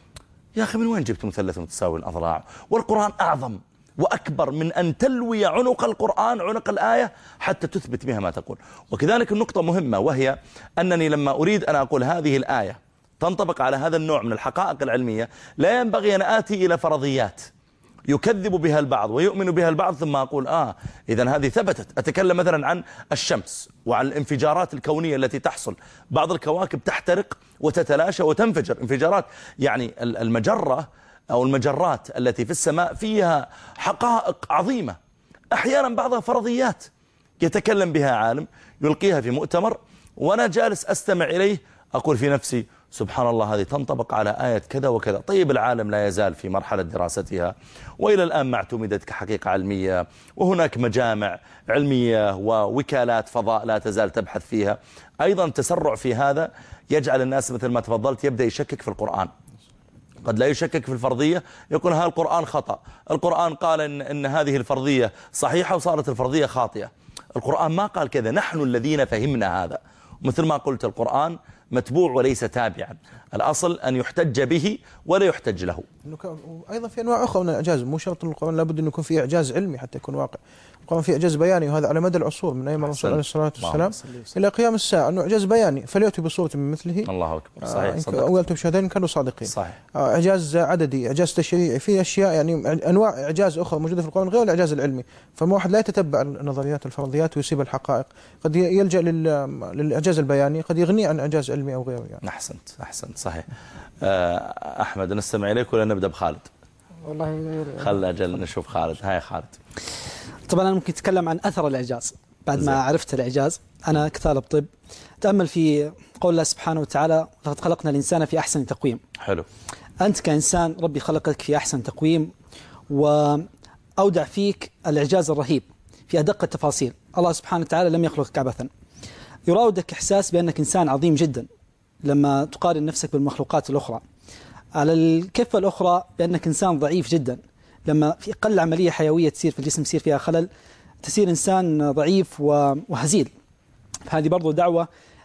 يا أخي من وين جبت مثلث متساوي الأضلاع؟ والقرآن أعظم وأكبر من أن تلوي عنق القرآن عنق الآية حتى تثبت بها ما تقول. وكذلك النقطة مهمة، وهي أنني لما أريد أن أقول هذه الآية تنطبق على هذا النوع من الحقائق العلمية لا ينبغي أن آتي إلى فرضيات يكذب بها البعض ويؤمن بها البعض ثم أقول آه إذن هذه ثبتت. أتكلم مثلا عن الشمس وعن الانفجارات الكونية التي تحصل، بعض الكواكب تحترق وتتلاشى وتنفجر انفجارات، يعني المجرة أو المجرات التي في السماء فيها حقائق عظيمة، أحيانا بعضها فرضيات يتكلم بها عالم يلقيها في مؤتمر وأنا جالس أستمع إليه أقول في نفسي سبحان الله هذه تنطبق على آية كذا وكذا. طيب العالم لا يزال في مرحلة دراستها، وإلى الآن ما اعتمدت كحقيقة علمية، وهناك مجامع علمية ووكالات فضاء لا تزال تبحث فيها. أيضا تسرع في هذا يجعل الناس مثل ما تفضلت يبدأ يشكك في القرآن، قد لا يشكك في الفرضية، يقول ها القرآن خطأ، القرآن قال إن, إن هذه الفرضية صحيحة وصارت الفرضية خاطئة. القرآن ما قال كذا، نحن الذين فهمنا هذا. مثل ما قلت القرآن متبوع وليس تابعا، الأصل أن يحتج به ولا يحتج له. أيضا في أنواع أخرى من الإعجاز، مو شرط القرآن لابد أن يكون فيه إعجاز علمي حتى يكون واقع. القرآن فيه إعجاز بياني، وهذا على مدى العصور من أيام الرسول عليه الصلاة والسلام إلى قيام الساعة، أنه إعجاز بياني فليأتوا بصورة من مثله. الله أكبر. صحيح. أولتم شهدين كانوا صادقين. صحيح. إعجاز عددي، إعجاز تشريعي، في أشياء يعني أنواع إعجاز أخرى موجودة في القرآن غير الإعجاز العلمي. فما واحد لا يتتبع النظريات الفرضيات ويسيب الحقائق، قد يلجأ للإعجاز البياني، قد يغني عن إعجاز علمي أو غيره يعني. أحسنت أحسنت صحيح. أحمد نستمع إليك ولا نبدأ بخالد؟ والله خلنا أجل نشوف خالد. هاي خالد. طبعا أنا ممكن أتكلم عن أثر الإعجاز بعد ما عرفت الإعجاز. أنا كطالب طب تأمل في قول الله سبحانه وتعالى لقد خلقنا الإنسان في أحسن تقويم. حلو. أنت كإنسان ربي خلقك في أحسن تقويم، وأودع فيك الإعجاز الرهيب في أدق التفاصيل. الله سبحانه وتعالى لم يخلقك عبثا، يراودك إحساس بأنك إنسان عظيم جدا لما تقارن نفسك بالمخلوقات الأخرى. على الكفة الأخرى بأنك إنسان ضعيف جدا لما في أقل عملية حيوية تصير في الجسم يصير فيها خلل، تصير إنسان ضعيف وهزيل. هذه برضو دعوة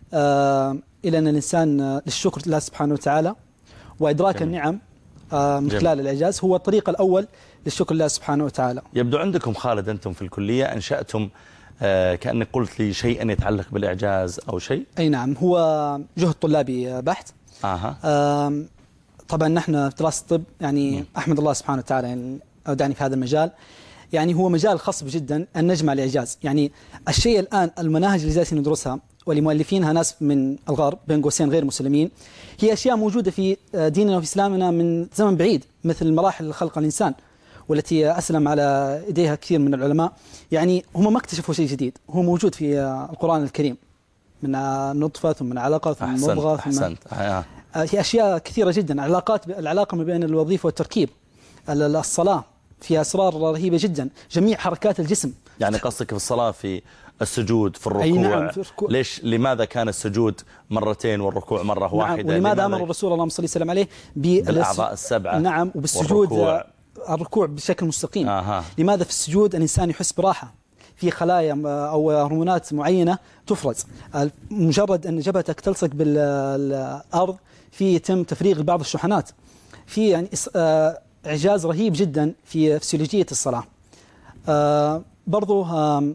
آه إلى أن الإنسان للشكر لله سبحانه وتعالى وإدراك جميل. النعم آه من خلال الإعجاز هو الطريق الأول للشكر لله سبحانه وتعالى. يبدو عندكم خالد أنتم في الكلية أنشأتم آه كأنك قلت لي شيئا يتعلق بالإعجاز أو شيء. أي نعم، هو جهد طلابي بحث. آه. آه طبعا نحن في دراسة الطب يعني م. أحمد الله سبحانه وتعالى يعني أودعني في هذا المجال. يعني هو مجال خصب جدا أن نجمع الإعجاز. يعني الشيء الآن المناهج اللي جالسين ندرسها ولمؤلفينها ناس من الغرب بين قوسين غير مسلمين، هي أشياء موجودة في ديننا وفي إسلامنا من زمن بعيد، مثل مراحل خلق الإنسان والتي أسلم على إيديها كثير من العلماء. يعني هم ما اكتشفوا شيء جديد، هو موجود في القرآن الكريم من نطفة ثم من علقة ثم مضغة ثم أحسنت. هي أشياء كثيرة جدا. علاقات العلاقة ما بين الوظيفة والتركيب، الصلاة فيها أسرار رهيبة جدا، جميع حركات الجسم. يعني قصدك في الصلاة في السجود في الركوع. نعم في الركوع. ليش لماذا كان السجود مرتين والركوع مرة نعم. واحدة؟ ولماذا أمر الرسول اللهم صل وسلم عليه بالأعضاء السبعة؟ نعم، وبالسجود والركوع. الركوع بشكل مستقيم. آه. لماذا في السجود الإنسان يحس براحة في خلايا أو هرمونات معينة تفرز، مجرد أن جبهتك تلصق بالأرض في يتم تفريغ بعض الشحنات، في يعني إعجاز رهيب جدا في فسيولوجية الصلاة. آه برضو آه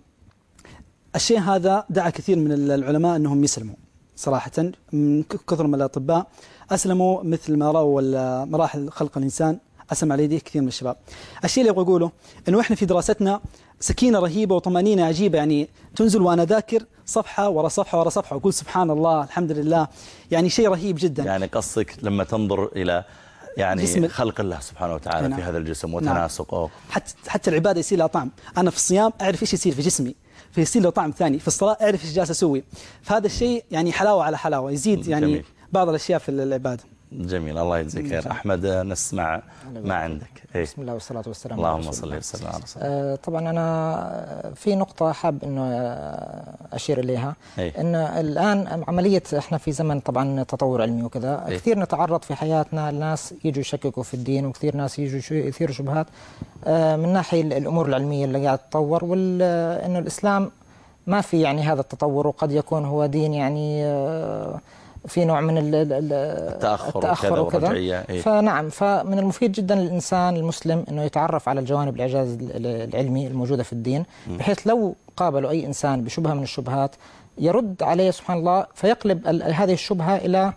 الشيء هذا دعا كثير من العلماء أنهم يسلموا صراحة، من كثر من الأطباء أسلموا مثل ما رأوا مراحل خلق الإنسان أسلم على يديه كثير من الشباب. الشيء اللي أبغى أقوله أنه إحنا في دراستنا سكينة رهيبة وطمأنينة عجيبة، يعني تنزل وأنا ذاكر صفحة ورا صفحة ورا صفحة وأقول سبحان الله الحمد لله، يعني شيء رهيب جدا. يعني قصدك لما تنظر إلى يعني خلق الله سبحانه وتعالى نعم. في هذا الجسم وتناسقه. نعم. حتى حتى العبادة يصير لها طعم. أنا في الصيام أعرف إيش يصير في جسمي، فيصير له طعم ثاني. في الصلاة أعرف إيش جالس أسوي. فهذا الشيء يعني حلاوة على حلاوة، يزيد يعني جميل. بعض الأشياء في العبادة. جميل، الله يجزيك خير. أحمد نسمع ما عندك. إيه؟ بسم الله والصلاة والسلام اللهم صل وسلم على رسول الله. آه طبعا أنا في نقطة حاب إنه أشير إليها. إيه؟ إن الآن عملية إحنا في زمن طبعا تطور علمي وكذا. إيه؟ كثير نتعرض في حياتنا الناس يجوا يشككوا في الدين، وكثير ناس يجوا يثيروا شبهات آه من ناحية الأمور العلمية اللي قاعد تتطور، وإنه الإسلام ما في يعني هذا التطور، وقد يكون هو دين يعني آه في نوع من التأخر, التأخر وكذا. إيه؟ فنعم، فمن المفيد جدا للإنسان المسلم أنه يتعرف على الجوانب الإعجاز العلمي الموجودة في الدين، بحيث لو قابلوا أي إنسان بشبهة من الشبهات يرد عليه سبحان الله، فيقلب هذه الشبهة إلى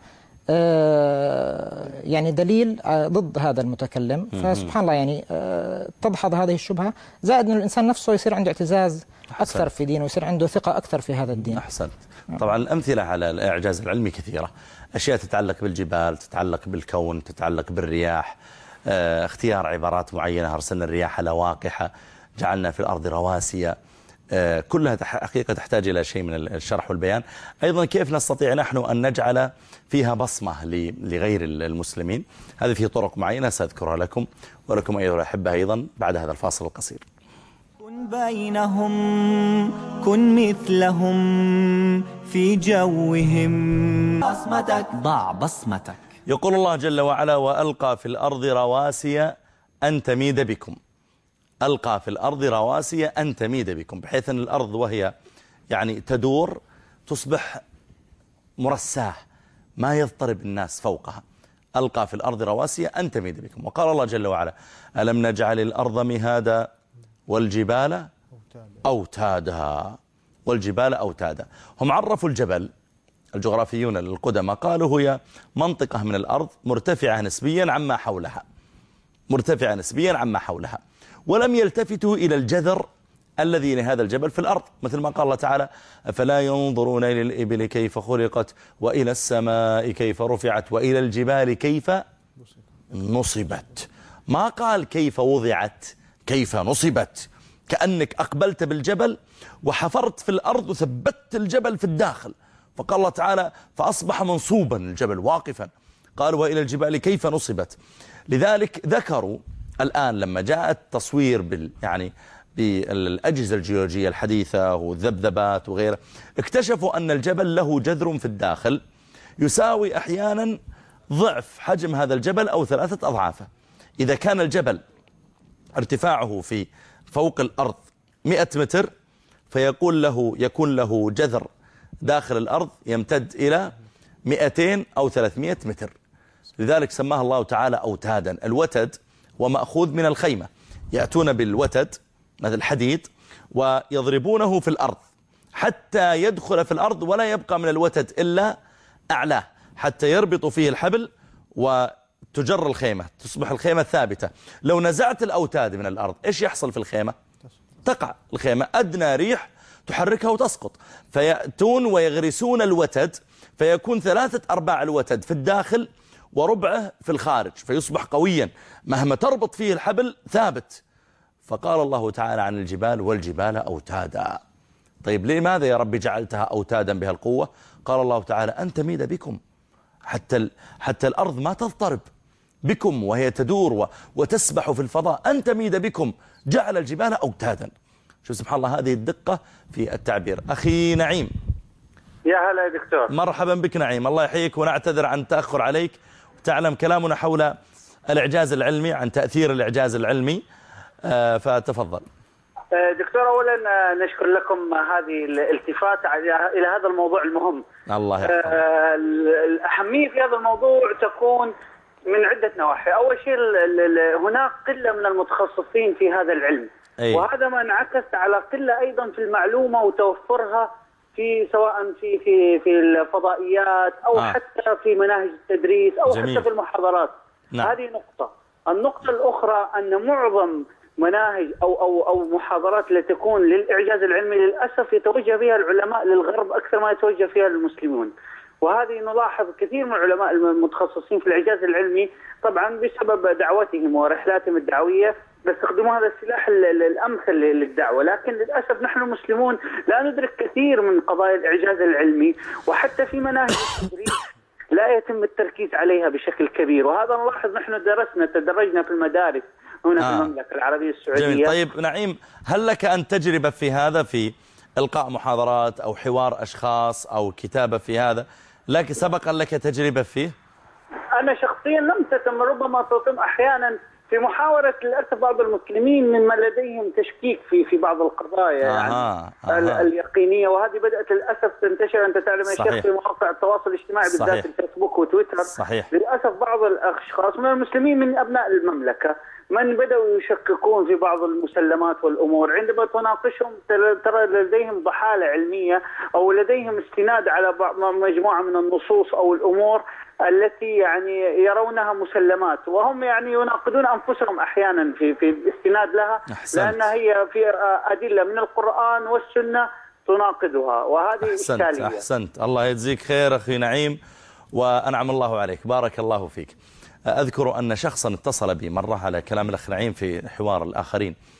يعني دليل ضد هذا المتكلم. فسبحان الله يعني تدحض هذه الشبهة، زائد أن الإنسان نفسه يصير عنده اعتزاز أكثر في دينه، ويصير عنده ثقة أكثر في هذا الدين. أحسنت. طبعا الأمثلة على الإعجاز العلمي كثيرة، أشياء تتعلق بالجبال، تتعلق بالكون، تتعلق بالرياح. اه اختيار عبارات معينة، أرسلنا الرياح لواقحة، جعلنا في الأرض رواسي. كلها حقيقة تحتاج إلى شيء من الشرح والبيان. أيضا كيف نستطيع نحن أن نجعل فيها بصمة لغير المسلمين؟ هذه في طرق معينة سأذكرها لكم ولكم أيها الأحبة أيضا بعد هذا الفاصل القصير. كن بينهم كن مثلهم في جوهم، بصمتك ضع بصمتك. يقول الله جل وعلا: وألقى في الأرض رواسي أن تميد بكم. ألقى في الأرض رواسي أن تميد بكم، بحيث أن الأرض وهي يعني تدور تصبح مرساه ما يضطرب الناس فوقها. ألقى في الأرض رواسي أن تميد بكم. وقال الله جل وعلا: ألم نجعل الأرض مهادا والجبال أوتادا. والجبال أوتادا. هم عرفوا الجبل الجغرافيون القدماء قالوا هي منطقة من الأرض مرتفعة نسبيا عما حولها، مرتفعة نسبيا عما حولها، ولم يلتفتوا إلى الجذر الذي لهذا الجبل في الأرض، مثل ما قال الله تعالى: أفلا ينظرون إلى الإبل كيف خلقت وإلى السماء كيف رفعت وإلى الجبال كيف نصبت. ما قال كيف وضعت، كيف نصبت، كأنك أقبلت بالجبل وحفرت في الأرض وثبت الجبل في الداخل. فقال الله تعالى: فأصبح منصوبا الجبل واقفا. قال: وإلى الجبال كيف نصبت. لذلك ذكروا الآن لما جاء التصوير بال يعني بالأجهزة الجيولوجية الحديثة والذبذبات وغيرها، اكتشفوا أن الجبل له جذر في الداخل يساوي أحيانا ضعف حجم هذا الجبل أو ثلاثة أضعافه. إذا كان الجبل ارتفاعه في فوق الأرض مئة متر، فيقول له يكون له جذر داخل الأرض يمتد إلى مئتين أو ثلاثمئة متر. لذلك سماها الله تعالى أوتادا. الوتد ومأخوذ من الخيمة، يأتون بالوتد مثل الحديد ويضربونه في الأرض حتى يدخل في الأرض ولا يبقى من الوتد إلا أعلاه، حتى يربط فيه الحبل وتجر الخيمة، تصبح الخيمة ثابتة. لو نزعت الأوتاد من الأرض إيش يحصل في الخيمة؟ تقع الخيمة، أدنى ريح تحركها وتسقط. فيأتون ويغرسون الوتد، فيكون ثلاثة أرباع الوتد في الداخل وربعه في الخارج، فيصبح قويا مهما تربط فيه الحبل ثابت. فقال الله تعالى عن الجبال: والجبال أوتادا. طيب لماذا يا رب جعلتها أوتادا بها القوة؟ قال الله تعالى: أن تميد بكم، حتى, حتى الأرض ما تضطرب بكم وهي تدور وتسبح في الفضاء، أن تميد بكم جعل الجبال أوتادا. شوف سبحان الله هذه الدقة في التعبير. أخي نعيم. يا هلا يا دكتور. مرحبا بك نعيم، الله يحييك ونعتذر عن التأخر عليك. تعلم كلامنا حول الإعجاز العلمي، عن تأثير الإعجاز العلمي، فتفضل. دكتور، أولا نشكر لكم هذه الالتفات إلى هذا الموضوع المهم. الله يحفظك. الأهمية في هذا الموضوع تكون من عدة نواحي. أول شيء هناك قلة من المتخصصين في هذا العلم، أي. وهذا ما انعكس على قلة أيضا في المعلومة وتوفرها في سواء في في في الفضائيات أو آه. حتى في مناهج التدريس أو جميل. حتى في المحاضرات. نعم. هذه نقطة. النقطة الأخرى أن معظم مناهج أو أو أو محاضرات التي تكون للإعجاز العلمي للأسف يتوجه فيها العلماء للغرب أكثر ما يتوجه فيها المسلمون. وهذه نلاحظ كثير من العلماء المتخصصين في الإعجاز العلمي طبعا بسبب دعوتهم ورحلاتهم الدعوية بيستخدموا هذا السلاح الأمثل للدعوة، لكن للأسف نحن المسلمون لا ندرك كثير من قضايا الإعجاز العلمي، وحتى في مناهج التدريس لا يتم التركيز عليها بشكل كبير. وهذا نلاحظ نحن درسنا تدرجنا في المدارس هنا آه. في المملكة العربية السعودية. جميل. طيب نعيم، هل لك أن تجربة في هذا، في إلقاء محاضرات أو حوار أشخاص أو كتابة في هذا؟ لك سبقا لك تجربة فيه؟ أنا شخصيا لم تتم، ربما تتم أحيانا في محاورة للأسف بعض المسلمين مما لديهم تشكيك في في بعض القضايا آه. يعني آه. اليقينية، وهذه بدأت للأسف تنتشر. أنت تعلم يا شيخ في مواقع التواصل الاجتماعي بالذات الفيسبوك وتويتر. صحيح. للأسف بعض الأشخاص من المسلمين من أبناء المملكة من بدأوا يشككون في بعض المسلمات والأمور، عندما تناقشهم ترى لديهم ضحالة علمية أو لديهم استناد على مجموعة من النصوص أو الأمور التي يعني يرونها مسلمات، وهم يعني يناقضون أنفسهم أحيانا في في الاستناد لها. أحسنت. لأنها هي في أدلة من القرآن والسنة تناقضها، وهذه أحسنت. إشكالية. أحسنت. الله يجزيك خير أخي نعيم وأنعم الله عليك، بارك الله فيك. أذكر أن شخصا اتصل بي مرة على كلام الأخ نعيم في حوار الآخرين،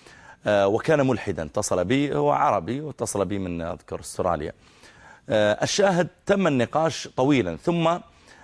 وكان ملحدا. اتصل بي، هو عربي واتصل بي من أذكر استراليا. الشاهد تم النقاش طويلا، ثم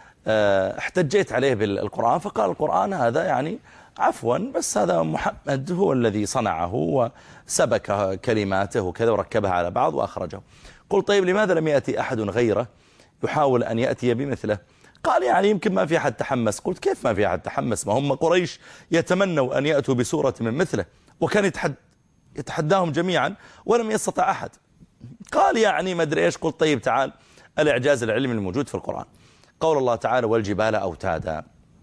احتجيت عليه بالقرآن، فقال القرآن هذا يعني عفوا بس هذا محمد هو الذي صنعه وسبك كلماته وكذا وركبها على بعض وأخرجه. قلت طيب لماذا لم يأتي أحد غيره يحاول أن يأتي بمثله؟ قال يعني يمكن ما في أحد تحمس. قلت كيف ما في أحد تحمس؟ ما هم قريش يتمنوا أن يأتوا بسورة من مثله، وكان يتحد يتحداهم جميعا ولم يستطع أحد. قال يعني ما أدري إيش. قلت طيب تعال، الإعجاز العلمي الموجود في القرآن، قول الله تعالى والجبال أوتادا.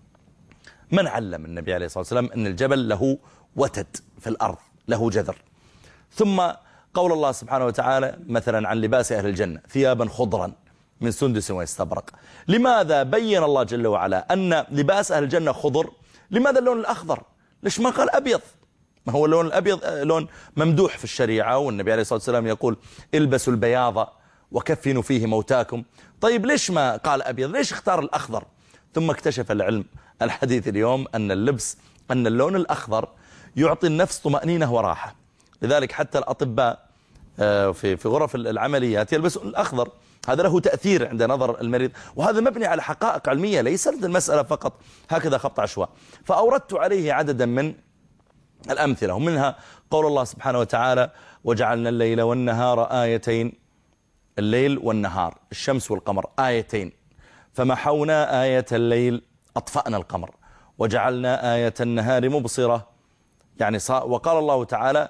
من علم النبي عليه الصلاة والسلام أن الجبل له وتد في الأرض، له جذر؟ ثم قول الله سبحانه وتعالى مثلا عن لباس أهل الجنة ثيابا خضرا من سندس واستبرق. لماذا بين الله جل وعلا أن لباس أهل الجنة خضر؟ لماذا اللون الأخضر؟ ليش ما قال أبيض؟ ما هو اللون الأبيض لون ممدوح في الشريعة، والنبي عليه الصلاة والسلام يقول البسوا البياض وكفنوا فيه موتاكم. طيب ليش ما قال أبيض؟ ليش اختار الأخضر؟ ثم اكتشف العلم الحديث اليوم أن اللبس أن اللون الأخضر يعطي النفس طمأنينة وراحة، لذلك حتى الأطباء في في غرف العمليات يلبسون الأخضر، هذا له تأثير عند نظر المريض، وهذا مبني على حقائق علمية، ليست المسألة فقط هكذا خبط عشواء. فأوردت عليه عددا من الأمثلة، ومنها قول الله سبحانه وتعالى وجعلنا الليل والنهار آيتين، الليل والنهار الشمس والقمر آيتين، فمحونا آية الليل أطفأنا القمر، وجعلنا آية النهار مبصرة. يعني وقال الله تعالى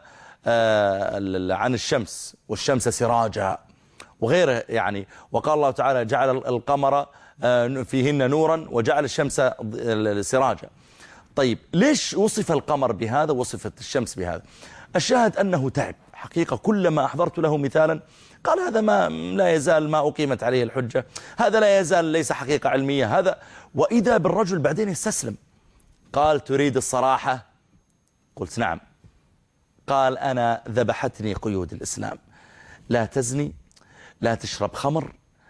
عن الشمس والشمس سراجا وغيره، يعني وقال الله تعالى جعل القمر فيهن نورا وجعل الشمس سراجا. طيب ليش وصف القمر بهذا وصفت الشمس بهذا؟ الشاهد أنه تعب حقيقة، كلما أحضرت له مثالا قال هذا ما لا يزال ما أقيمت عليه الحجة، هذا لا يزال ليس حقيقة علمية هذا. وإذا بالرجل بعدين يستسلم، قال تريد الصراحة؟ قلت نعم. قال أنا ذبحتني قيود الإسلام، لا تزني، لا تشرب خمر،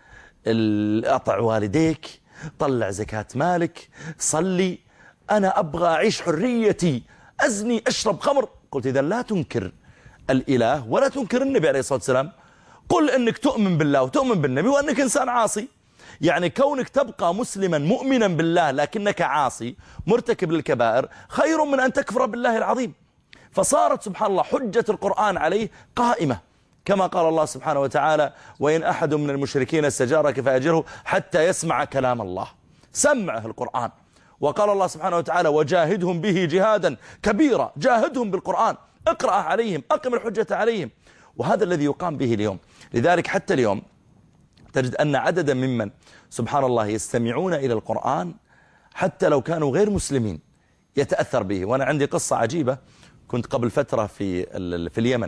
أطع والديك، طلع زكاة مالك، صلي، أنا أبغى أعيش حريتي، أزني أشرب خمر. قلت إذا لا تنكر الإله ولا تنكر النبي عليه الصلاة والسلام، قل أنك تؤمن بالله وتؤمن بالنبي وأنك إنسان عاصي. يعني كونك تبقى مسلما مؤمنا بالله لكنك عاصي مرتكب للكبائر خير من أن تكفر بالله العظيم. فصارت سبحان الله حجة القرآن عليه قائمة، كما قال الله سبحانه وتعالى وإن أحد من المشركين استجارك فأجره حتى يسمع كلام الله، سمعه القرآن. وقال الله سبحانه وتعالى وجاهدهم به جهادا كبيرا، جاهدهم بالقرآن، اقرأ عليهم، أقم الحجة عليهم. وهذا الذي يقام به اليوم. لذلك حتى اليوم تجد أن عددا ممن سبحان الله يستمعون إلى القرآن حتى لو كانوا غير مسلمين يتأثر به. وأنا عندي قصة عجيبة، كنت قبل فترة في في اليمن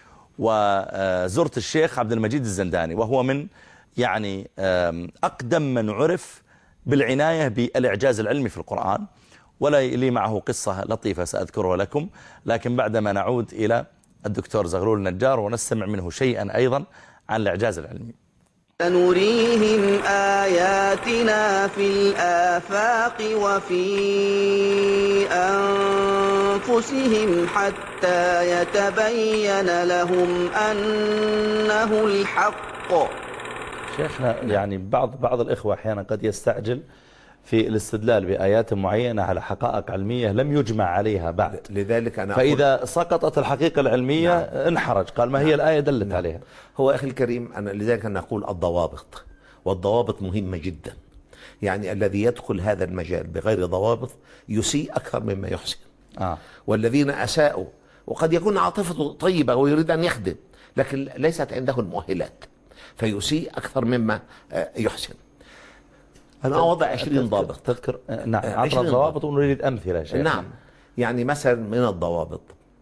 وزرت الشيخ عبد المجيد الزنداني، وهو من يعني أقدم من عرف بالعناية بالإعجاز العلمي في القرآن، ولا لي معه قصة لطيفة سأذكرها لكم، لكن بعدما نعود إلى الدكتور زغلول النجار ونستمع منه شيئا أيضا عن الإعجاز العلمي. سنريهم آياتنا في الآفاق وفي أنفسهم حتى يتبين لهم أنه الحق. شيخنا يعني بعض بعض الإخوة أحيانا قد يستعجل في الاستدلال بآيات معينة على حقائق علمية لم يجمع عليها بعد، لذلك أنا فإذا سقطت الحقيقة العلمية نعم. انحرج، قال ما هي نعم. الآية دلت نعم. عليها. هو أخي الكريم، أنا لذلك أنا أقول الضوابط، والضوابط مهمة جدا. يعني الذي يدخل هذا المجال بغير ضوابط يسيء أكثر مما يحسن. آه. والذين أساءوا وقد يكون عاطفته طيبة ويريد أن يخدم لكن ليست عنده المؤهلات فيسيء أكثر مما يحسن. أنا أوضع عشرين ضابط تذكر نعم عشرين ضوابط ونريد أمثلة شيخ. نعم، يعني مثلا من الضوابط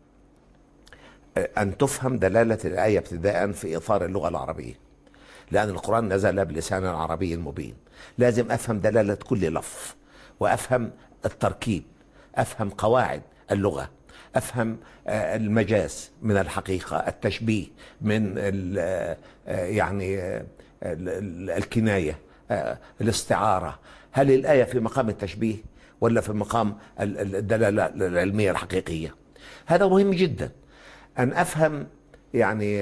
أن تفهم دلالة الآية ابتداء في إطار اللغة العربية، لأن القرآن نزل بلسان عربي مبين. لازم أفهم دلالة كل لفظ، وأفهم التركيب، أفهم قواعد اللغة، أفهم المجاز من الحقيقة، التشبيه من يعني الكناية، الاستعارة. هل الآية في مقام التشبيه ولا في مقام الدلالة العلمية الحقيقية؟ هذا مهم جدا. أن أفهم يعني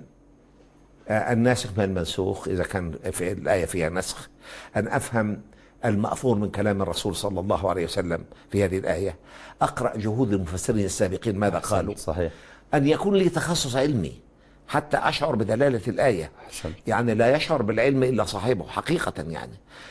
الناسخ من المنسوخ إذا كان في الآية فيها نسخ، أن أفهم المأثور من كلام الرسول صلى الله عليه وسلم في هذه الآية، أقرأ جهود المفسرين السابقين ماذا قالوا، صحيح. أن يكون لي تخصص علمي حتى أشعر بدلالة الآية. حسن. يعني لا يشعر بالعلم إلا صاحبه حقيقة، يعني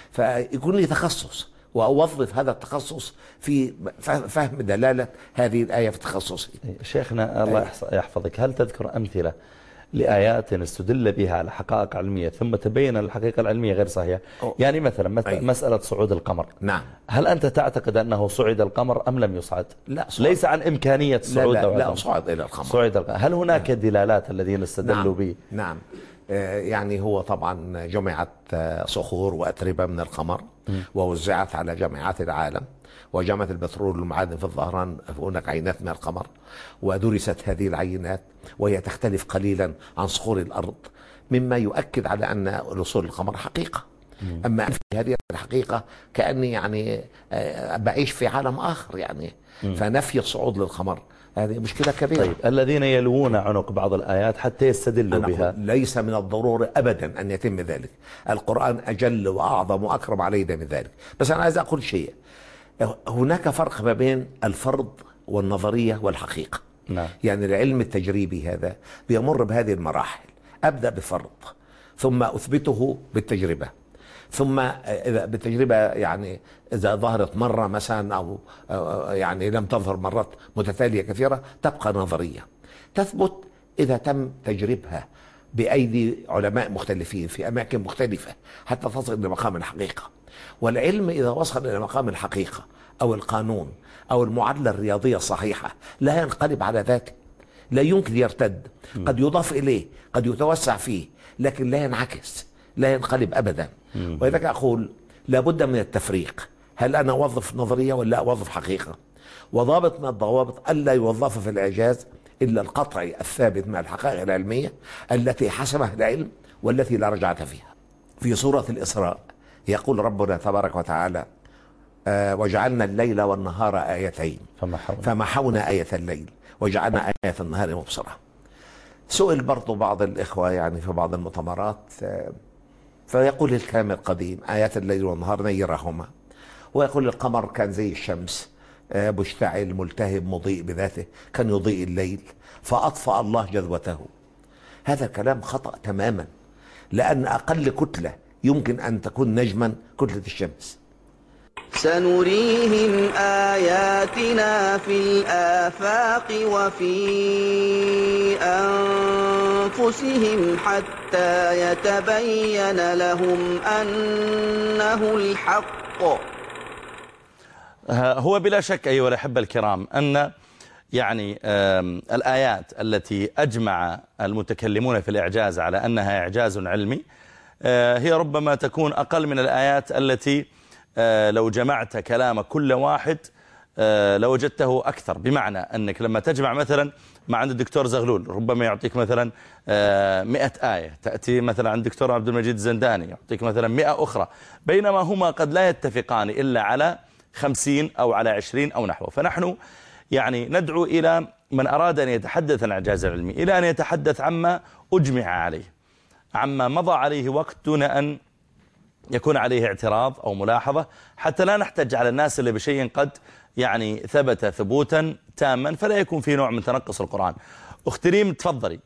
فيكون لي تخصص وأوظف هذا التخصص في فهم دلالة هذه الآية في تخصصي. شيخنا الله يحفظك، هل تذكر أمثلة لآيات استدل بها على حقائق علمية ثم تبين الحقيقة العلمية غير صحيحة؟ يعني مثلا مثل مسألة صعود القمر. نعم. هل أنت تعتقد أنه صعد القمر أم لم يصعد؟ لا، صعد. ليس عن إمكانية الصعود. لا لا, لا صعد إلى القمر. صعد القمر. هل هناك نعم. دلالات الذين استدلوا نعم. به؟ نعم. آه يعني هو طبعا جمعت صخور وأتربة من القمر م. ووزعت على جامعات العالم، وجامعة البترول والمعادن في الظهران هناك عينات من القمر، ودرست هذه العينات وهي تختلف قليلا عن صخور الأرض، مما يؤكد على أن وصول القمر حقيقة. مم. أما في هذه الحقيقة كأني يعني بعيش في عالم آخر يعني. مم. فنفي الصعود للقمر هذه مشكلة كبيرة. طيب الذين يلوون عنق بعض الآيات حتى يستدلوا بها، ليس من الضروري أبدا أن يتم ذلك. القرآن أجل وأعظم وأكرم علينا من ذلك. بس أنا عايز أقول شيء، هناك فرق ما بين الفرض والنظرية والحقيقة. نعم. يعني العلم التجريبي هذا بيمر بهذه المراحل، أبدأ بفرض ثم أثبته بالتجربة، ثم إذا بالتجربة يعني إذا ظهرت مرة مثلا أو يعني لم تظهر مرات متتالية كثيرة تبقى نظرية، تثبت إذا تم تجربها بأيدي علماء مختلفين في أماكن مختلفة حتى تصل إلى مقام الحقيقة. والعلم إذا وصل إلى مقام الحقيقة أو القانون أو المعادلة الرياضية الصحيحة لا ينقلب على ذاته، لا يمكن يرتد، قد يضاف إليه، قد يتوسع فيه، لكن لا ينعكس، لا ينقلب أبدا. ولذلك أقول لابد من التفريق، هل أنا أوظف نظرية ولا أوظف حقيقة؟ وضابط من الضوابط ألا يوظف في الإعجاز إلا القطعي الثابت مع الحقائق العلمية التي حسمها العلم والتي لا رجعة فيها. في سورة الإسراء يقول ربنا تبارك وتعالى: آه وجعلنا الليل والنهار آيتين فمحونا, فمحونا آية الليل وجعلنا آية النهار مبصرة. سئل برضو بعض الإخوة يعني في بعض المؤتمرات آه فيقول الكلام القديم آيات الليل والنهار نيرهما، ويقول القمر كان زي الشمس آه مشتعل ملتهب مضيء بذاته، كان يضيء الليل فأطفأ الله جذوته. هذا الكلام خطأ تماما، لأن أقل كتلة يمكن أن تكون نجما كتلة الشمس. سنريهم آياتنا في الآفاق وفي أنفسهم حتى يتبين لهم أنه الحق. هو بلا شك أيها الأحبة الكرام أن يعني الآيات التي أجمع المتكلمون في الإعجاز على أنها إعجاز علمي هي ربما تكون أقل من الآيات التي لو جمعت كلام كل واحد لوجدته أكثر. بمعنى أنك لما تجمع مثلا مع عند الدكتور زغلول ربما يعطيك مثلا مئة آية، تأتي مثلا عند الدكتور عبد المجيد الزنداني يعطيك مثلا مئة أخرى، بينما هما قد لا يتفقان إلا على خمسين أو على عشرين أو نحوه. فنحن يعني ندعو إلى من أراد أن يتحدث عن الإعجاز العلمي إلى أن يتحدث عما أجمع عليه، عما مضى عليه وقت دون أن يكون عليه اعتراض أو ملاحظة، حتى لا نحتج على الناس اللي بشيء قد يعني ثبت ثبوتا تاما فلا يكون في نوع من تنقص القرآن. أخت ريم تفضلي.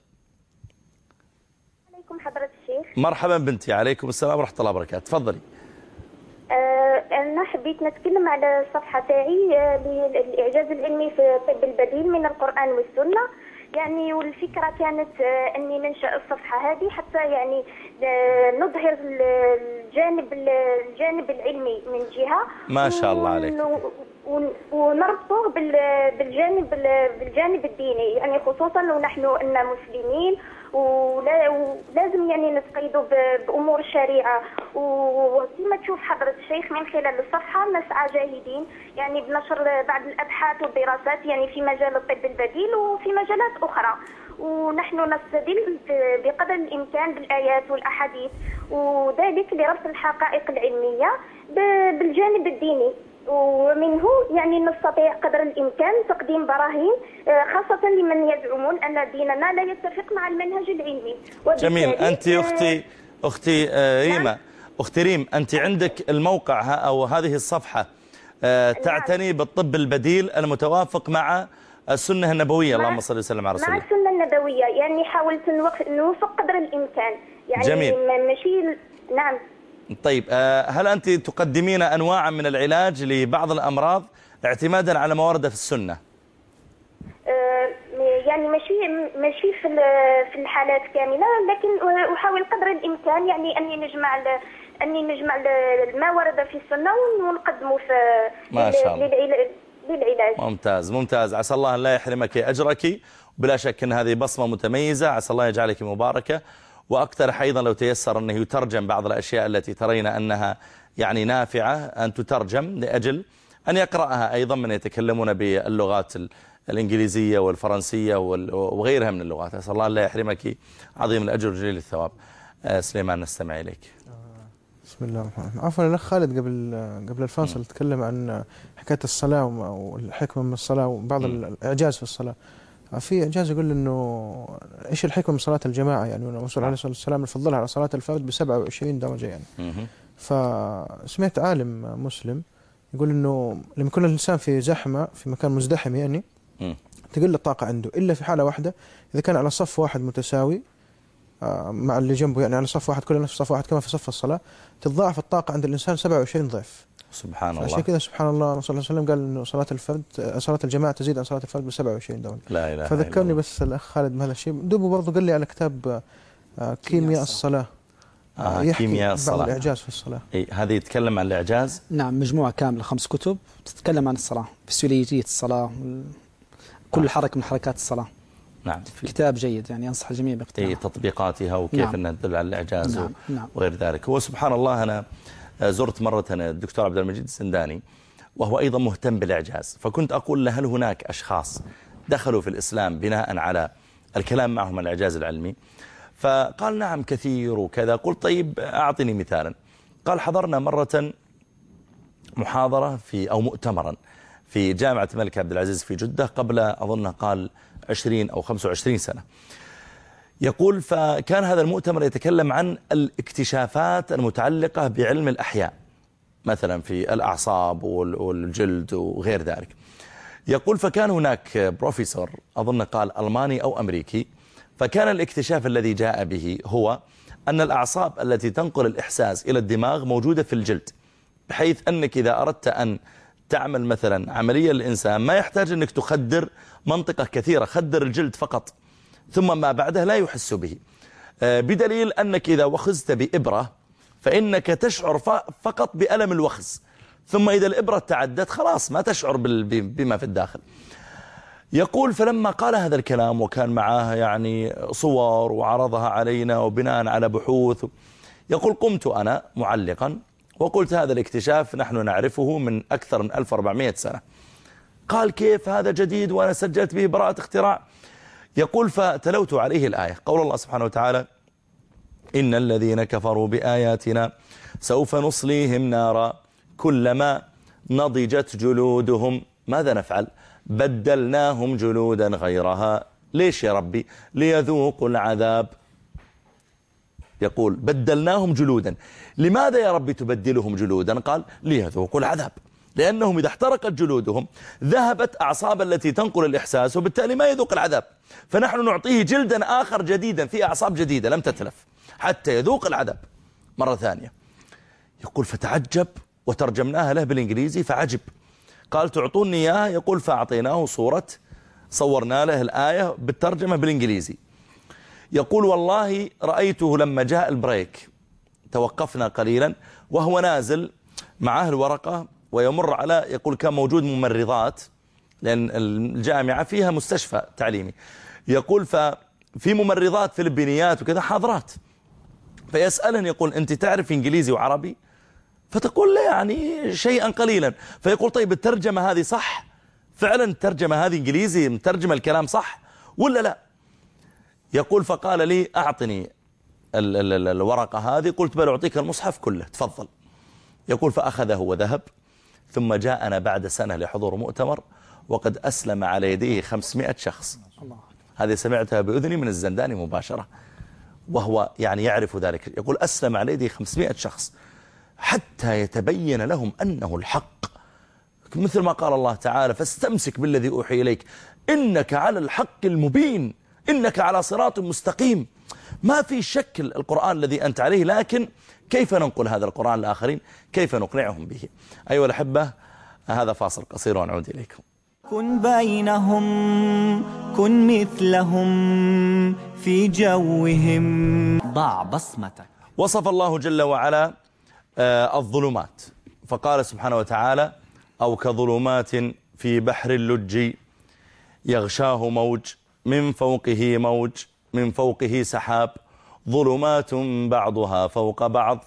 عليكم حضرة الشيخ. مرحبا بنتي. عليكم السلام ورحمة الله وبركاته. تفضلي. أه أنا حبيت نتكلم على الصفحة تاعي للإعجاز العلمي في الطب البديل من القرآن والسنة، يعني والفكرة كانت أني منشأ الصفحة هذه حتى يعني نظهر الجانب الجانب العلمي من جهة ما شاء الله عليك، ونربطه بالجانب بالجانب الديني، يعني خصوصا ونحن أن مسلمين ولازم يعني نتقيدوا بأمور الشريعة. وكما تشوف حضرة الشيخ من خلال الصفحة نسعى جاهدين يعني بنشر بعض الأبحاث والدراسات يعني في مجال الطب البديل وفي مجالات أخرى، ونحن نستدل بقدر الإمكان بالآيات والأحاديث، وذلك لربط الحقائق العلمية بالجانب الديني. ومنه يعني نستطيع قدر الإمكان تقديم براهين خاصة لمن يزعمون أن ديننا لا يتفق مع المنهج العلمي. جميل. أنت أختي أختي ريما، أختي ريم، أنت عندك الموقع أو هذه الصفحة تعتني بالطب البديل المتوافق مع السنة النبوية، اللهم صل وسلم على رسول الله. مع السنة النبوية، يعني حاولت نوفق قدر الإمكان يعني. جميل. ماشي. نعم. طيب، هل أنت تقدمين أنواعا من العلاج لبعض الأمراض اعتمادا على ما ورد في السنة؟ يعني ماشي ماشي في في الحالات كاملة، لكن أحاول قدر الإمكان يعني أني نجمع أني نجمع ما ورد في السنة ونقدمه في ما شاء الله للعلاج. ممتاز ممتاز. عسى الله أن لا يحرمك أجرك، وبلا شك أن هذه بصمة متميزة، عسى الله يجعلك مباركة. وأقترح أيضا لو تيسر أنه يترجم بعض الأشياء التي ترين أنها يعني نافعة أن تترجم لأجل أن يقرأها أيضا من يتكلمون باللغات الإنجليزية والفرنسية وغيرها من اللغات. أسأل الله لا يحرمك عظيم الأجر وجليل الثواب. سليمان، نستمع إليك. بسم الله الرحمن الرحيم. عفوا الأخ خالد قبل قبل الفاصل تكلم عن حكاية الصلاة والحكمة من الصلاة وبعض الإعجاز في الصلاة. في إعجاز يقول إنه إيش الحكمة من صلاة الجماعة، يعني الرسول عليه الصلاة والسلام يفضلها على صلاة الفرد ب سبعة وعشرين درجة يعني. فسمعت عالم مسلم يقول إنه لما يكون الإنسان في زحمة في مكان مزدحم يعني تقل الطاقة عنده إلا في حالة واحدة، إذا كان على صف واحد متساوي مع اللي جنبه، يعني على صف واحد كل الناس في صف واحد كما في صف الصلاة، تتضاعف الطاقة عند الإنسان سبعة وعشرين ضعف. سبحان الله. عشان كذا سبحان الله الرسول صلى الله عليه وسلم قال إنه صلاة الفرد صلاة الجماعة تزيد عن صلاة الفرد ب سبعة وعشرين درجة. لا إله. فذكرني بس الأخ خالد بهذا الشيء. دوبه برضه قال لي على كتاب كيمياء الصلاة. آه كيمياء الصلاة. بعض الإعجاز في الصلاة. إيه، هذه يتكلم عن الإعجاز. نعم، مجموعة كاملة خمس كتب تتكلم عن الصلاة، فسيولوجية الصلاة، كل آه. حركة من حركات الصلاة. نعم. كتاب جيد يعني، أنصح الجميع باقتناعه. إيه، تطبيقاتها وكيف نعم. أنها تدل على الإعجاز. نعم. نعم. وغير ذلك. هو سبحان الله أنا زرت مرة الدكتور عبد المجيد السنداني وهو أيضا مهتم بالإعجاز، فكنت أقول له هل هناك أشخاص دخلوا في الإسلام بناء على الكلام معهم عن الإعجاز العلمي؟ فقال نعم كثير وكذا. قلت طيب أعطني مثالا. قال حضرنا مرة محاضرة في أو مؤتمرا في جامعة الملك عبد العزيز في جدة قبل أظن قال عشرين أو خمسة وعشرين سنة. يقول فكان هذا المؤتمر يتكلم عن الاكتشافات المتعلقة بعلم الأحياء، مثلا في الأعصاب والجلد وغير ذلك. يقول فكان هناك بروفيسور أظن قال ألماني أو أمريكي، فكان الاكتشاف الذي جاء به هو أن الأعصاب التي تنقل الإحساس إلى الدماغ موجودة في الجلد، بحيث أنك إذا أردت أن تعمل مثلا عملية للإنسان ما يحتاج أنك تخدر منطقة كثيرة، خدر الجلد فقط ثم ما بعده لا يحس به، بدليل أنك إذا وخزت بإبرة فإنك تشعر فقط بألم الوخز، ثم إذا الإبرة تعدت خلاص ما تشعر بما في الداخل. يقول فلما قال هذا الكلام وكان معاه يعني صور وعرضها علينا وبناء على بحوث، يقول قمت أنا معلقا وقلت هذا الاكتشاف نحن نعرفه من أكثر من ألف وأربعمائة سنة. قال كيف هذا جديد وأنا سجلت به براءة اختراع؟ يقول فتلوت عليه الآية، قول الله سبحانه وتعالى إن الذين كفروا بآياتنا سوف نصليهم نارا كلما نضجت جلودهم ماذا نفعل؟ بدلناهم جلودا غيرها. ليش يا ربي؟ ليذوقوا العذاب. يقول بدلناهم جلودا. لماذا يا ربي تبدلهم جلودا؟ قال ليذوقوا العذاب، لأنهم إذا احترقت جلودهم ذهبت أعصاب التي تنقل الإحساس وبالتالي ما يذوق العذاب، فنحن نعطيه جلدا آخر جديدا فيه أعصاب جديدة لم تتلف حتى يذوق العذاب مرة ثانية. يقول فتعجب وترجمناها له بالإنجليزي فعجب. قال تعطوني إياها؟ يقول فأعطيناه صورة صورنا له الآية بالترجمة بالإنجليزي. يقول والله رأيته لما جاء البريك توقفنا قليلا وهو نازل معه الورقة ويمر على يقول كان موجود ممرضات لأن الجامعة فيها مستشفى تعليمي. يقول ففي ممرضات فلبينيات وكذا حاضرات، فيسألهن يقول أنت تعرف إنجليزي وعربي؟ فتقول له يعني شيئا قليلا. فيقول طيب الترجمة هذه صح؟ فعلا الترجمة هذه إنجليزي مترجمة الكلام صح ولا لا؟ يقول فقال لي أعطني ال ال ال الورقة هذه. قلت بل أعطيك المصحف كله تفضل. يقول فأخذه وذهب ثم جاءنا بعد سنة لحضور مؤتمر وقد أسلم على يديه خمسمائة شخص. هذه سمعتها بأذني من الزنداني مباشرة، وهو يعني يعرف ذلك. يقول أسلم على يديه خمسمائة شخص حتى يتبين لهم أنه الحق، مثل ما قال الله تعالى فاستمسك بالذي أوحي إليك إنك على الحق المبين إنك على صراط مستقيم. ما في شك القرآن الذي أنت عليه، لكن كيف ننقل هذا القرآن لآخرين؟ كيف نقنعهم به؟ أيها الأحبة، هذا فاصل قصير ونعود إليكم. كن بينهم كن مثلهم في جوهم ضع بصمتك. وصف الله جل وعلا الظلمات فقال سبحانه وتعالى أو كظلمات في بحر اللج يغشاه موج من فوقه موج من فوقه سحاب ظلمات بعضها فوق بعض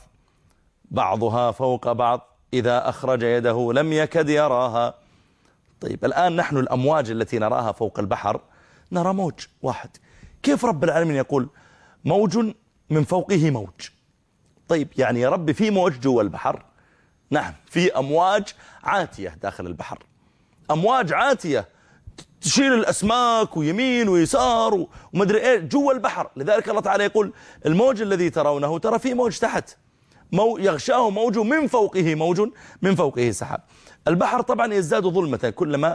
بعضها فوق بعض إذا أخرج يده لم يكد يراها. طيب الآن نحن الأمواج التي نراها فوق البحر نرى موج واحد، كيف رب العالمين يقول موج من فوقه موج؟ طيب يعني يا رب في موج جوا البحر؟ نعم، في أمواج عاتية داخل البحر، أمواج عاتية تشيل الأسماك ويمين ويسار ومدري إيه جوا البحر. لذلك الله تعالى يقول الموج الذي ترونه ترى فيه موج تحت، مو يغشاه موج من فوقه موج من فوقه سحاب. البحر طبعا يزداد ظلمة كلما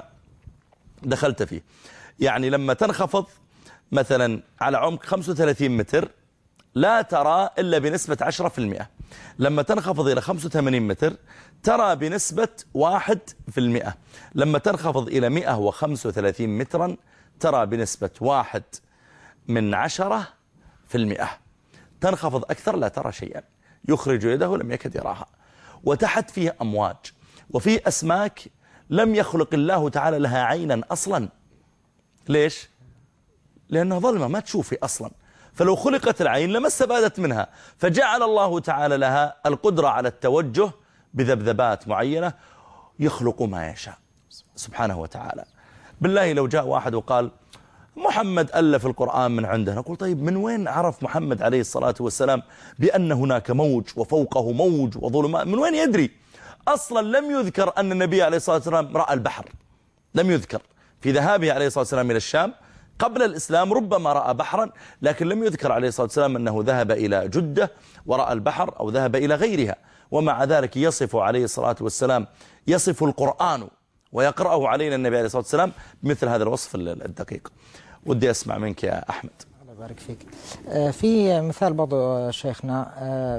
دخلت فيه. يعني لما تنخفض مثلا على عمق خمسة وثلاثين متر لا ترى إلا بنسبة عشرة في المئة، لما تنخفض إلى خمسة وثمانين متر ترى بنسبة واحد في المئة، لما تنخفض إلى مئة وخمسة وثلاثين مترا ترى بنسبة واحد من عشرة في المئة. تنخفض أكثر لا ترى شيئا، يخرج يده لم يكد يراها. وتحت فيه أمواج وفيه أسماك لم يخلق الله تعالى لها عينا أصلا. ليش؟ لأنها ظلمة ما تشوفي أصلا، فلو خلقت العين لما استفادت منها، فجعل الله تعالى لها القدرة على التوجه بذبذبات معينة يخلق ما يشاء سبحانه وتعالى. بالله لو جاء واحد وقال محمد ألف القرآن من عنده، نقول طيب من وين عرف محمد عليه الصلاة والسلام بأن هناك موج وفوقه موج وظلمات؟ من وين يدري؟ أصلا لم يذكر أن النبي عليه الصلاة والسلام رأى البحر، لم يذكر في ذهابه عليه الصلاة والسلام إلى الشام قبل الإسلام، ربما رأى بحرا لكن لم يذكر عليه الصلاة والسلام أنه ذهب إلى جدة ورأى البحر أو ذهب إلى غيرها. ومع ذلك يصف عليه الصلاة والسلام، يصف القرآن ويقرأه علينا النبي عليه الصلاة والسلام مثل هذا الوصف الدقيق. ودي أسمع منك يا أحمد. الله يبارك فيك. في مثال برضو شيخنا،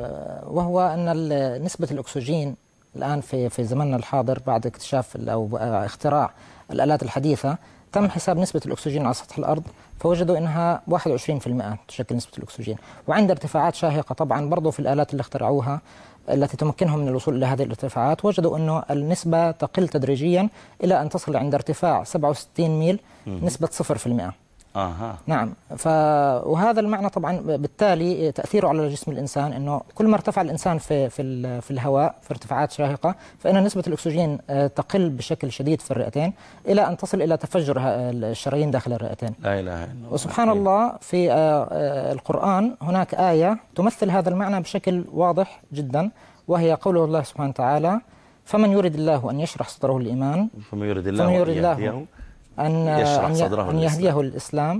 وهو أن نسبة الأكسجين الآن في في زمننا الحاضر بعد اكتشاف أو اختراع الآلات الحديثة تم حساب نسبة الأكسجين على سطح الأرض، فوجدوا أنها واحد وعشرين في المئة تشكل نسبة الأكسجين. وعند ارتفاعات شاهقة طبعا برضو في الآلات اللي اخترعوها التي تمكنهم من الوصول إلى هذه الارتفاعات، وجدوا أنه النسبة تقل تدريجيا إلى أن تصل عند ارتفاع سبعة وستين ميل نسبة صفر في المئة. آه. نعم. ف... وهذا المعنى طبعا بالتالي تأثيره على جسم الإنسان أنه كل ما ارتفع الإنسان في في في الهواء في ارتفاعات شاهقة فإن نسبة الأكسجين تقل بشكل شديد في الرئتين إلى أن تصل إلى تفجر الشرايين داخل الرئتين. لا إله إلا الله. وسبحان الله في القرآن هناك آية تمثل هذا المعنى بشكل واضح جدا، وهي قوله الله سبحانه وتعالى فمن يريد الله أن يشرح صدره للإيمان فمن يريد الله, فمن يريد الله أن يشرح صدره أن يهديه الإسلام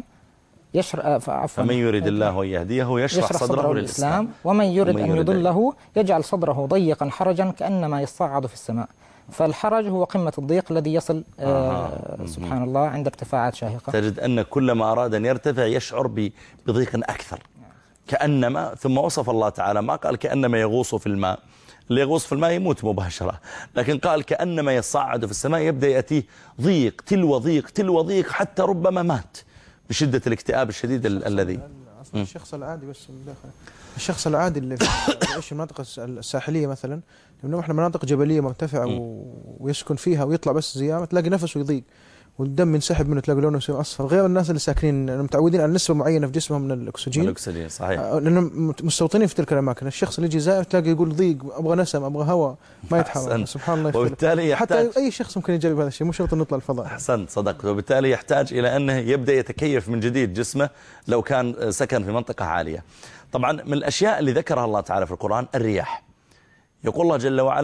يشرح فمن يريد الله أن يهديه يشرح, يشرح صدره, صدره للإسلام ومن يريد, ومن يريد أن يضله يجعل صدره ضيقا حرجا كأنما يصعد في السماء. فالحرج هو قمة الضيق الذي يصل آه سبحان الله عند ارتفاعات شاهقة. تجد أن كلما أراد أن يرتفع يشعر بضيق أكثر كأنما، ثم وصف الله تعالى ما قال كأنما يغوص في الماء، اللي يغوص في الماء يموت مباشرة، لكن قال كأنما يصعد في السماء، يبدأ يأتيه ضيق تلو ضيق تلو ضيق حتى ربما مات بشدة الاكتئاب الشديد الذي الشخص العادي بس من داخل الشخص العادي اللي في المناطق الساحلية مثلا، لأنه احنا مناطق جبلية مرتفعة ويسكن فيها ويطلع بس زيامة تلاقي نفسه يضيق والدم ينسحب منه، تلاقي لونه يصير اصفر، غير الناس اللي ساكنين متعودين على نسبه معينه في جسمهم من الاكسجين. الاكسجين صحيح، لانهم مستوطنين في تلك الاماكن. الشخص اللي يجي زائر تلاقي يقول ضيق، ابغى نسم، ابغى هواء، ما يتحرك. سبحان الله. وبالتالي يحتاج حتى اي شخص ممكن يجرب هذا الشيء، مو شرط نطلع الفضاء. احسنت، صدقت. وبالتالي يحتاج الى انه يبدا يتكيف من جديد جسمه لو كان سكن في منطقه عاليه. طبعا من الاشياء اللي ذكرها الله تعالى في القران الرياح. يقول الله جل وعلا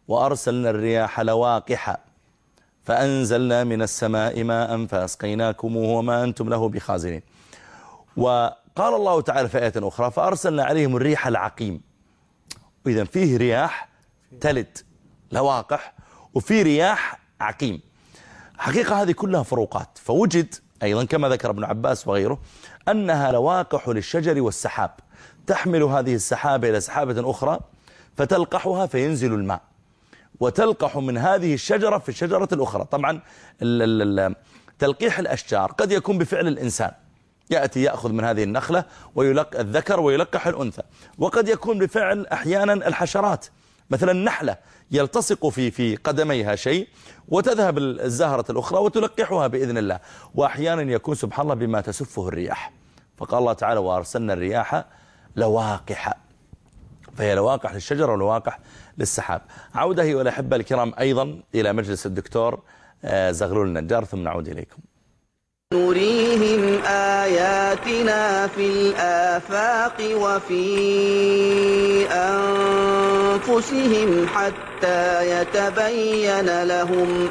وأرسلنا الرياح لواقح فأنزلنا من السماء ماء فأسقيناكموه وما أنتم له بخازنين. وقال الله تعالى في آية أخرى فأرسلنا عليهم الريح العقيم. وإذا فيه رياح تلد لواقح وفي رياح عقيم. حقيقة هذه كلها فروقات. فوجد أيضا كما ذكر ابن عباس وغيره أنها لواقح للشجر والسحاب، تحمل هذه السحابة إلى سحابة أخرى فتلقحها فينزل الماء، وتلقح من هذه الشجرة في الشجرة الأخرى. طبعا تلقيح الأشجار قد يكون بفعل الإنسان، يأتي يأخذ من هذه النخلة ويلقح الذكر ويلقح الأنثى، وقد يكون بفعل أحيانا الحشرات، مثلا النحلة يلتصق في في قدميها شيء وتذهب الزهرة الأخرى وتلقحها بإذن الله، وأحيانا يكون سبحان الله بما تسفه الرياح. فقال الله تعالى وأرسلنا الرياح لواقح، فهي لواقح للشجر ولواقح للسحاب. عودة أيها الأحبة الكرام أيضا إلى مجلس الدكتور زغلول النجار ثم نعود إليكم. نريهم آياتنا في الآفاق وفي أنفسهم حتى يتبين لهم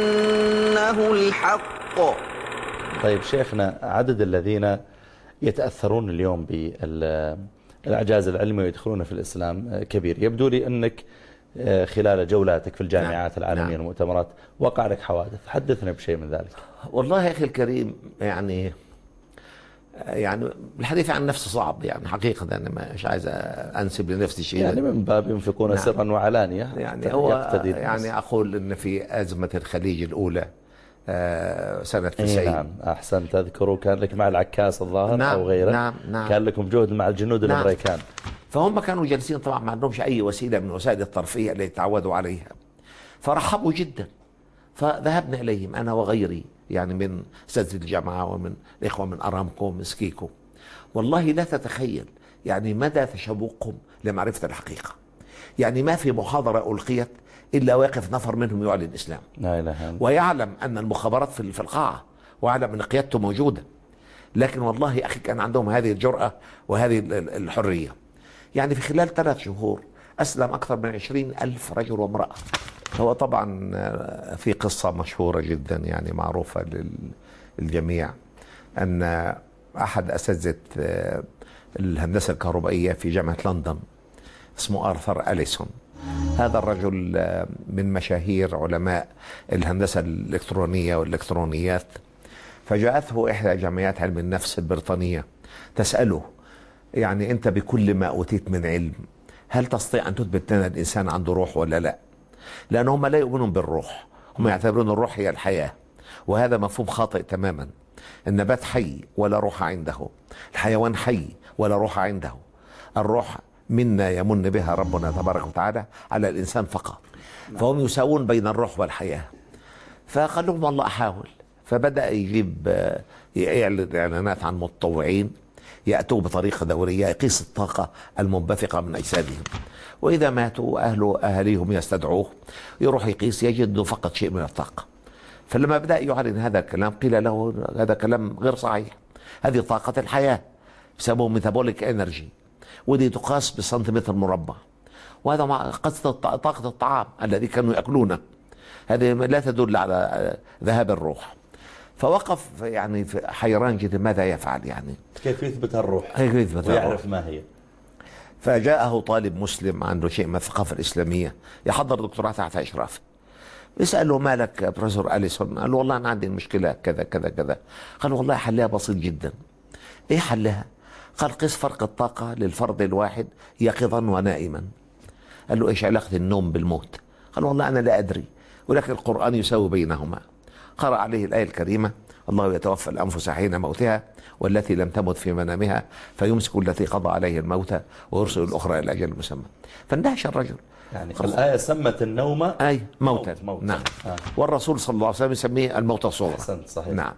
أنه الحق. طيب شيخنا، عدد الذين يتأثرون اليوم بالإعجاز العلمي ويدخلون في الإسلام كبير. يبدو لي أنك خلال جولاتك في الجامعات نعم. العالمية نعم. والمؤتمرات وقع لك حوادث، حدثنا بشيء من ذلك. والله يا أخي الكريم، يعني يعني الحديث عن نفسي صعب يعني حقيقة، أنا مش عايز أنسب لنفسي شيء يعني من باب ينفقون نعم. سرا وعلانية يعني هو يعني أقول إن في أزمة الخليج الأولى سنة تسعين. نعم أحسنت، أذكره كان لك مع العكاس الظاهر نعم. أو غيره. نعم. نعم. كان لكم جهد مع الجنود نعم. الأمريكان. فهم كانوا جالسين طبعا ما عندهمش أي وسيلة من وسائل الترفيه اللي تعودوا عليها، فرحبوا جدا. فذهبنا إليهم أنا وغيري يعني من أساتذة الجامعة ومن الإخوة من أرامكو ومن سكيكو. والله لا تتخيل يعني مدى تشوقهم لمعرفة الحقيقة. يعني ما في محاضرة ألقيت إلا واقف نفر منهم يعلن الإسلام، لا إله إلا الله، ويعلم أن المخابرات في القاعة ويعلم أن قيادته موجودة. لكن والله أخي كان عندهم هذه الجرأة وهذه الحرية. يعني في خلال ثلاث شهور أسلم أكثر من عشرين ألف رجل وامرأة. هو طبعا في قصة مشهورة جدا يعني معروفة للجميع، أن أحد أساتذة الهندسة الكهربائية في جامعة لندن اسمه آرثر أليسون، هذا الرجل من مشاهير علماء الهندسة الإلكترونية والإلكترونيات. فجاءته إحدى جمعيات علم النفس البريطانية تسأله يعني أنت بكل ما أوتيت من علم هل تستطيع أن تثبت لنا الإنسان عنده روح ولا لا؟ لأن هم لا يؤمنون بالروح، هم يعتبرون الروح هي الحياة، وهذا مفهوم خاطئ تماما. النبات حي ولا روح عنده، الحيوان حي ولا روح عنده. الروح منا يمن بها ربنا تبارك وتعالى على الإنسان فقط، فهم يساوون بين الروح والحياة. فقال لهم والله أحاول. فبدأ يجيب يعلن إعلانات عن متطوعين يأتوا بطريقة دورية يقيس الطاقة المنبثقة من أجسادهم، وإذا ماتوا أهله أهليهم يستدعوه يروح يقيس يجد فقط شيء من الطاقة. فلما بدأ يعلن هذا الكلام قيل له هذا كلام غير صحيح، هذه طاقة الحياة يسموه ميتابوليك انرجي، ودي تقاس بسنتيمتر مربع، وهذا مع قصة طاقة الطعام الذي كانوا يأكلونه، هذه لا تدل على ذهاب الروح. فوقف يعني حيران جدا ماذا يفعل، يعني كيف يثبت الروح، كيف يثبت ويعرف ما هي. فجاءه طالب مسلم عنده شيء من الثقافة الإسلامية يحضر دكتوراه تحت إشرافه، يسأله مالك يا بروفيسور أليسون؟ قال له والله أنا عندي المشكلة كذا كذا كذا. قال والله حلها بسيط جدا. إيه حلها؟ قال قس فرق الطاقة للفرد الواحد يقظا ونائما. قال له إيش علاقة النوم بالموت؟ قال والله أنا لا أدري، ولكن القرآن يساوي بينهما. قرأ عليه الآية الكريمة الله يتوفى الأنفس حين موتها والتي لم تمت في منامها فيمسك التي قضى عليه الموت ويرسل الأخرى إلى أجل مسمى. فاندهش الرجل. يعني الآية سمت النوم أي موتا. موت. موت. نعم. آه. والرسول صلى الله عليه وسلم يسميه الموت الصغرى. أحسنت صحيح. نعم.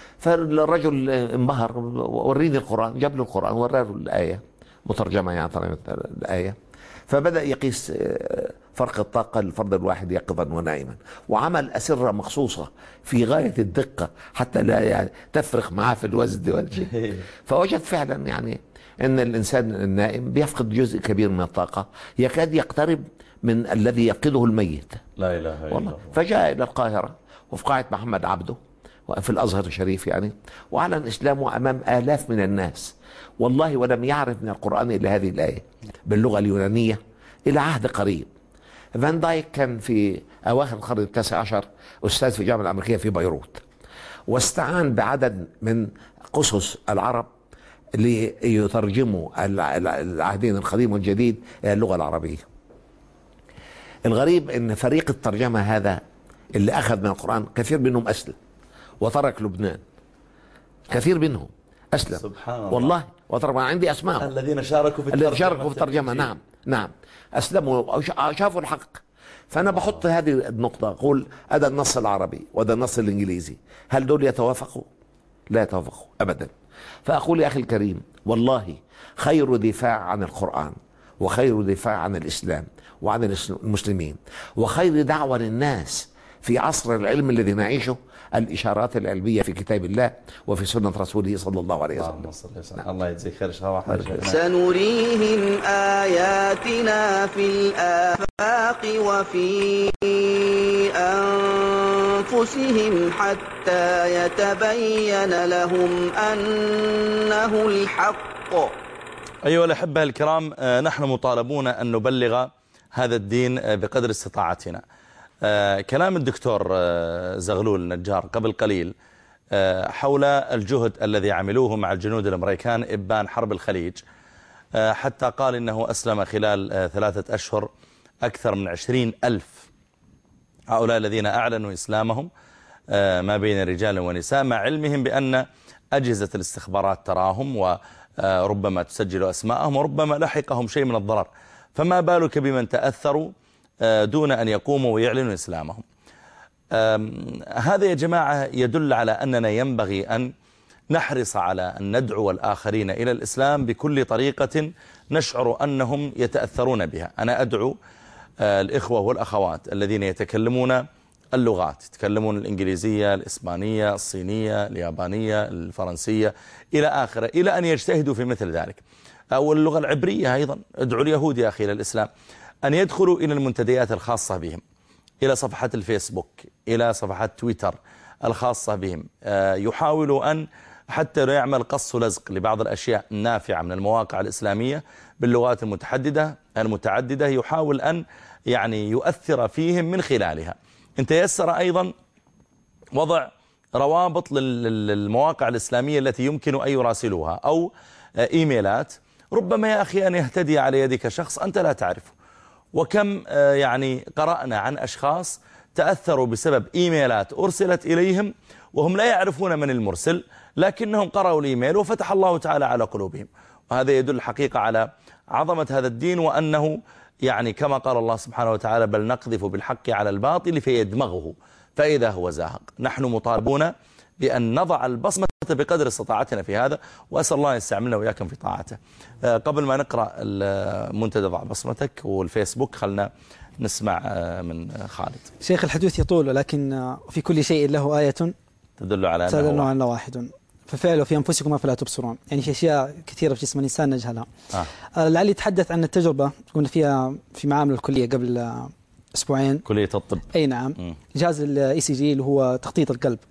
فالرجل انبهر، وريني القرآن، جاب له القرآن وراه الآية مترجمة يعني الآية. فبدأ يقيس فرق الطاقة للفرد الواحد يقظا ونائما، وعمل أسرة مخصوصة في غاية الدقة حتى لا يعني تفرق معاه في الوزن ولا شيء. فوجد فعلا يعني أن الإنسان النائم بيفقد جزء كبير من الطاقة يكاد يقترب من الذي يفقده الميت. لا إله إلا الله. فجاء إلى القاهرة وفي قاعة محمد عبده وفي الأزهر الشريف يعني، وأعلن إسلامه أمام آلاف من الناس والله، ولم يعرف من القرآن إلا هذه الآية باللغة اليونانية إلى عهد قريب. فان دايك كان في أواخر القرن التاسع عشر أستاذ في الجامعة الأمريكية في بيروت، واستعان بعدد من قصص العرب ليترجموا العهدين القديم والجديد إلى اللغة العربية. الغريب أن فريق الترجمة هذا اللي أخذ من القرآن كثير منهم أسلم وترك لبنان، كثير منهم أسلم سبحان الله والله، وترك. عندي أسماء الذين شاركوا في الذين شاركوا في الترجمة. نعم نعم أسلموا شافوا الحق. فأنا بحط هذه النقطة، أقول هذا النص العربي وهذا النص الإنجليزي، هل دول يتوافقوا؟ لا يتوافقوا أبدا. فأقول يا أخي الكريم، والله خير دفاع عن القرآن وخير دفاع عن الإسلام وعن المسلمين وخير دعوة للناس في عصر العلم الذي نعيشه الإشارات العلمية في كتاب الله وفي سنة رسوله صلى الله عليه وسلم. نعم. الله يجزيك خير شرح. سنريهم آياتنا في الآفاق وفي أنفسهم حتى يتبين لهم أنه الحق. أيها الأحبة الكرام، نحن مطالبون أن نبلغ هذا الدين بقدر استطاعتنا. كلام الدكتور زغلول النجار قبل قليل حول الجهد الذي عملوه مع الجنود الأمريكان إبان حرب الخليج، حتى قال إنه أسلم خلال ثلاثة أشهر أكثر من عشرين ألف. هؤلاء الذين أعلنوا إسلامهم ما بين رجال ونساء، مع علمهم بأن أجهزة الاستخبارات تراهم وربما تسجل أسماءهم وربما لحقهم شيء من الضرر، فما بالك بمن تأثروا دون أن يقوموا ويعلنوا إسلامهم. هذا يا جماعة يدل على أننا ينبغي أن نحرص على أن ندعو الآخرين إلى الإسلام بكل طريقة نشعر أنهم يتأثرون بها. أنا أدعو الإخوة والأخوات الذين يتكلمون اللغات، يتكلمون الإنجليزية، الإسبانية، الصينية، اليابانية، الفرنسية إلى آخره، إلى أن يجتهدوا في مثل ذلك. أو اللغة العبرية أيضا، ادعوا اليهود يا أخي إلى الإسلام، أن يدخلوا إلى المنتديات الخاصة بهم، إلى صفحات الفيسبوك، إلى صفحات تويتر الخاصة بهم، يحاولوا أن حتى لو يعمل قص ولزق لبعض الأشياء النافعة من المواقع الإسلامية باللغات المتحددة المتعددة، يحاول أن يعني يؤثر فيهم من خلالها. إن تيسر أيضا وضع روابط للمواقع الإسلامية التي يمكن أن يراسلوها أو إيميلات، ربما يا أخي أن يهتدي على يدك شخص أنت لا تعرفه. وكم يعني قرأنا عن أشخاص تأثروا بسبب إيميلات أرسلت إليهم وهم لا يعرفون من المرسل، لكنهم قرأوا الإيميل وفتح الله تعالى على قلوبهم. وهذا يدل الحقيقة على عظمة هذا الدين، وأنه يعني كما قال الله سبحانه وتعالى: بل نقذف بالحق على الباطل فيدمغه فإذا هو زاهق. نحن مطالبون بأن نضع البصمة بقدر استطاعتنا في هذا، وأسأل الله يستعملنا وإياكم في طاعته. قبل ما نقرأ المنتدى ضع بصمتك والفيسبوك، خلنا نسمع من خالد. شيخ الحديث يطول، ولكن في كل شيء له آية تدل على أنه تدل على واحد، ففعلوا في أنفسكم فلا تبصرون. يعني في أشياء كثيرة في جسم الإنسان نجهلها. آه. لعلي أتحدث عن التجربة كنا فيها في معامل الكلية قبل أسبوعين، كلية الطب. أي نعم. م. جهاز الإي سي جي اللي هو تخطيط القلب.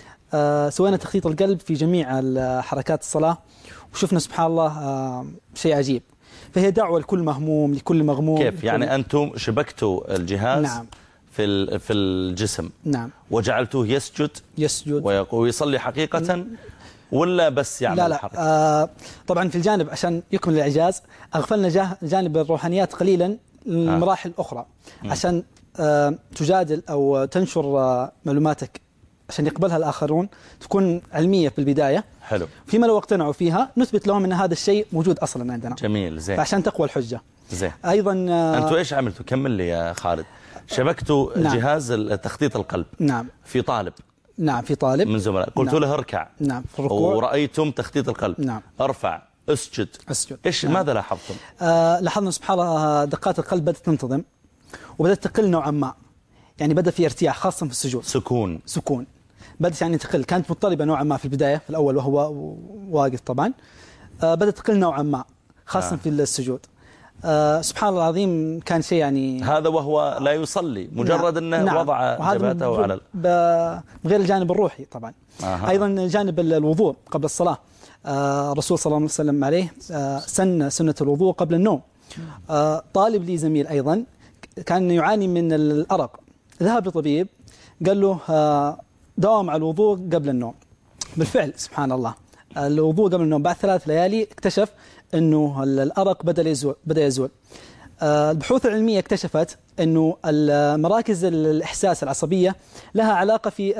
آه سوينا تخطيط القلب في جميع حركات الصلاة، وشفنا سبحان الله آه شيء عجيب. فهي دعوة لكل مهموم، لكل مغموم. كيف يعني أنتم شبكتوا الجهاز؟ نعم. في في الجسم. نعم. وجعلتوه يسجد يسجد ويصلي حقيقة، ولا بس يعمل لا لا الحركة؟ آه طبعا في الجانب عشان يكمل الإعجاز أغفلنا جانب الروحانيات قليلا للمراحل الأخرى، آه. عشان آه تجادل أو تنشر آه معلوماتك عشان يقبلها الآخرون، تكون علمية في البداية. حلو. فيما لو اقتنعوا فيها نثبت لهم أن هذا الشيء موجود أصلا عندنا. جميل. زين. فعشان تقوى الحجة. زين. أيضا آه أنتوا إيش عملتوا؟ كمل لي يا خالد. شبكتوا نعم. جهاز تخطيط القلب. نعم. في طالب. نعم في طالب من زملاء، قلت نعم. له اركع. نعم في الركوع. ورأيتم تخطيط القلب. نعم. ارفع، اسجد. اسجد. ايش نعم. ماذا لاحظتم؟ آه لاحظنا سبحان الله دقات القلب بدأت تنتظم وبدأت تقل نوعا ما، يعني بدأ في ارتياح خاصة في السجود. سكون. سكون بدأت يعني تقل، كانت مضطربة نوعا ما في البداية في الأول وهو واقف طبعا، بدأت تقل نوعا ما خاصة آه. في السجود. آه سبحان الله العظيم كان شيء يعني هذا وهو لا يصلي مجرد نعم. أنه نعم. وضع جبهته على بغير الجانب الروحي طبعا. آه. أيضا جانب الوضوء قبل الصلاة. آه الرسول صلى الله عليه وسلم عليه آه سن سنة الوضوء قبل النوم. آه طالب لي زميل أيضا كان يعاني من الأرق، ذهب لطبيب قال له آه داوم على الوضوء قبل النوم. بالفعل سبحان الله الوضوء قبل النوم بعد ثلاث ليالي اكتشف أنه الأرق بدأ يزول بدأ يزول. آه البحوث العلمية اكتشفت أنه مراكز الإحساس العصبية لها علاقة في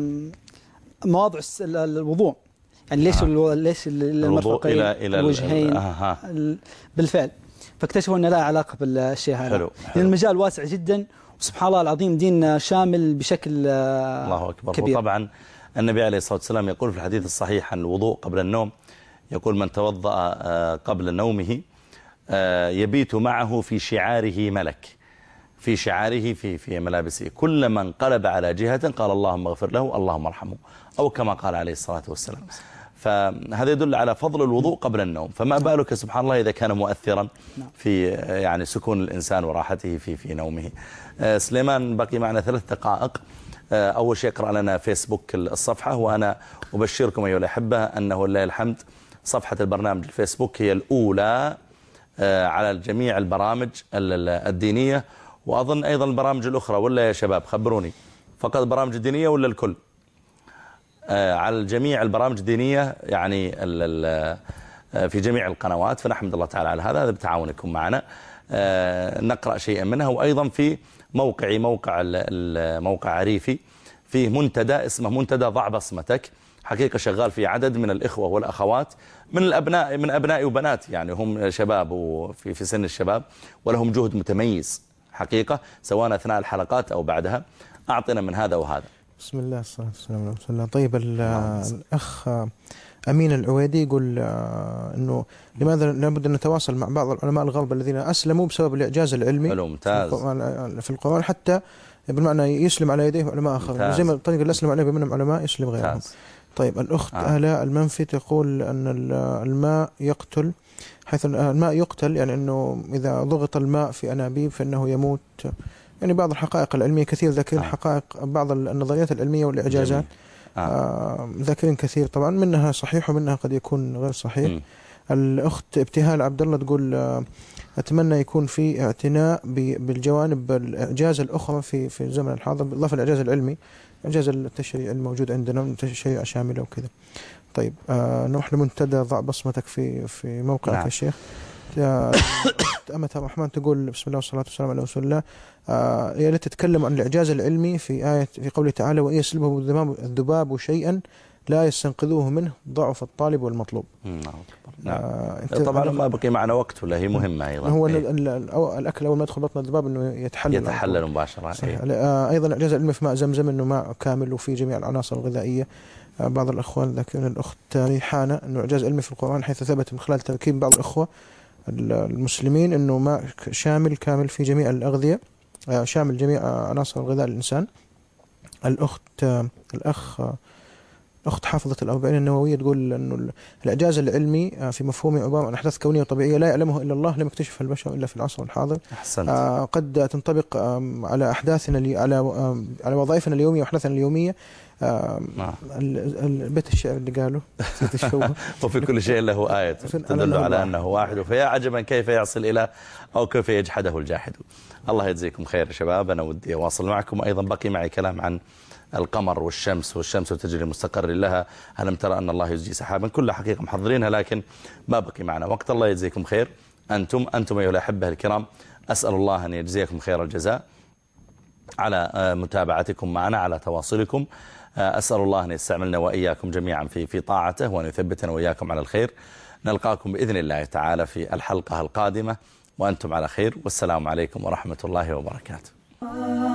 مواضع الوضوء، يعني ليش آه. ليش المرفقين إلى إلى الوجهين آه. بالفعل، فاكتشفوا أن لها علاقة بالشيء هذا. حلو. حلو. المجال واسع جدا وسبحان الله العظيم دين شامل بشكل الله أكبر كبير. وطبعا النبي عليه الصلاة والسلام يقول في الحديث الصحيح عن الوضوء قبل النوم، يقول من توضأ قبل نومه يبيت معه في شعاره ملك، في شعاره في في ملابسه، كلما انقلب على جهة قال اللهم اغفر له اللهم ارحمه، أو كما قال عليه الصلاة والسلام. فهذا يدل على فضل الوضوء قبل النوم، فما بالك سبحان الله إذا كان مؤثرا في يعني سكون الإنسان وراحته في في نومه. سليمان بقي معنا ثلاث دقائق. أول شيء اقرأ لنا فيسبوك الصفحة، وأنا أبشركم أيها الأحبة أنه لله الحمد صفحة البرنامج الفيسبوك هي الأولى على جميع البرامج الدينية، وأظن أيضا البرامج الأخرى، ولا يا شباب خبروني فقط برامج الدينية ولا الكل؟ على جميع البرامج الدينية يعني في جميع القنوات، فنحمد الله تعالى على هذا، هذا بتعاونكم معنا نقرأ شيئا منها. وأيضا في موقعي موقع موقع عريفي فيه منتدى اسمه منتدى ضع بصمتك، حقيقة شغال في عدد من الإخوة والأخوات من الأبناء من أبناء وبنات، يعني هم شباب وفي في سن الشباب ولهم جهد متميز حقيقة سواء أثناء الحلقات أو بعدها. أعطنا من هذا وهذا. بسم الله الصلاة والسلام على رسول الله. طيب الأخ أمين العويدي يقول أنه لماذا لابد أن نتواصل مع بعض العلماء الغرب الذين أسلموا بسبب الإعجاز العلمي ممتاز. في القرآن، حتى بالمعنى يسلم على يديه علماء آخر زي ما الطريقة اللي أسلم عليه بمنهم علماء يسلم غيرهم. ممتاز. طيب الأخت آه. آلاء المنفي تقول أن الماء يقتل، حيث الماء يقتل يعني أنه إذا ضغط الماء في أنابيب فإنه يموت. يعني بعض الحقائق العلمية كثير ذاكرين، آه. حقائق بعض النظريات العلمية والإعجازات آه. آه ذاكرين كثير طبعا، منها صحيح ومنها قد يكون غير صحيح. م. الأخت ابتهال عبد الله تقول آه أتمنى يكون في اعتناء بالجوانب الإعجاز الأخرى في في الزمن الحاضر بالإضافة للإعجاز العلمي، إعجاز التشريع الموجود عندنا تشريع شامل وكذا. طيب آه نروح لمنتدى ضع بصمتك في في موقعك. نعم. يا شيخ أمة الرحمن تقول بسم الله والصلاة والسلام على رسول الله. آه يا ريت تتكلم عن الإعجاز العلمي في آية في قوله تعالى وإن يسلبهم الذباب شيئا لا يستنقذوه منه ضعف الطالب والمطلوب. نعم. آه طبعا ما بقي معنا وقت ولا هي مهمة أيضا. هو إيه؟ الأكل أول ما يدخل بطن الذباب إنه يتحلل يتحلل مباشرة. إيه؟ آه أيضا الإعجاز العلمي في ماء زمزم إنه ماء كامل وفي جميع العناصر الغذائية. آه بعض الأخوان ذكر الأخت ريحانة إنه إعجاز علمي في القرآن حيث ثبت من خلال تركيب بعض الأخوة المسلمين إنه ماء شامل كامل في جميع الأغذية، آه شامل جميع عناصر الغذاء الإنسان. الأخت آه الأخ آه أخت حافظة الأربعين النووية تقول أنه الإعجاز العلمي في مفهومه عبارة عن أحداث كونية طبيعية لا يعلمه إلا الله، لم يكتشفها البشر إلا في العصر الحاضر. أحسنت. آه قد تنطبق آه على أحداثنا على آه على وظائفنا اليومية وأحداثنا اليومية. آه البيت الشعر اللي قاله وفي كل شيء له آية تدل على أنه واحد، فيا عجبا كيف يعصي الإله أو كيف يجحده الجاحد. الله يجزيكم خير يا شباب. أنا ودي أواصل معكم، أيضا بقي معي كلام عن القمر والشمس والشمس تجري مستقر لها، ألم ترى أن الله يزجي سحابا، كلها حقيقة محضرينها لكن ما بقي معنا وقت. الله يجزيكم خير. أنتم أنتم أيها الأحبة الكرام، أسأل الله أن يجزيكم خير الجزاء على متابعتكم معنا، على تواصلكم. أسأل الله أن يستعملنا وإياكم جميعا في في طاعته، وأن يثبتنا وإياكم على الخير. نلقاكم بإذن الله تعالى في الحلقة القادمة وأنتم على خير، والسلام عليكم ورحمة الله وبركاته.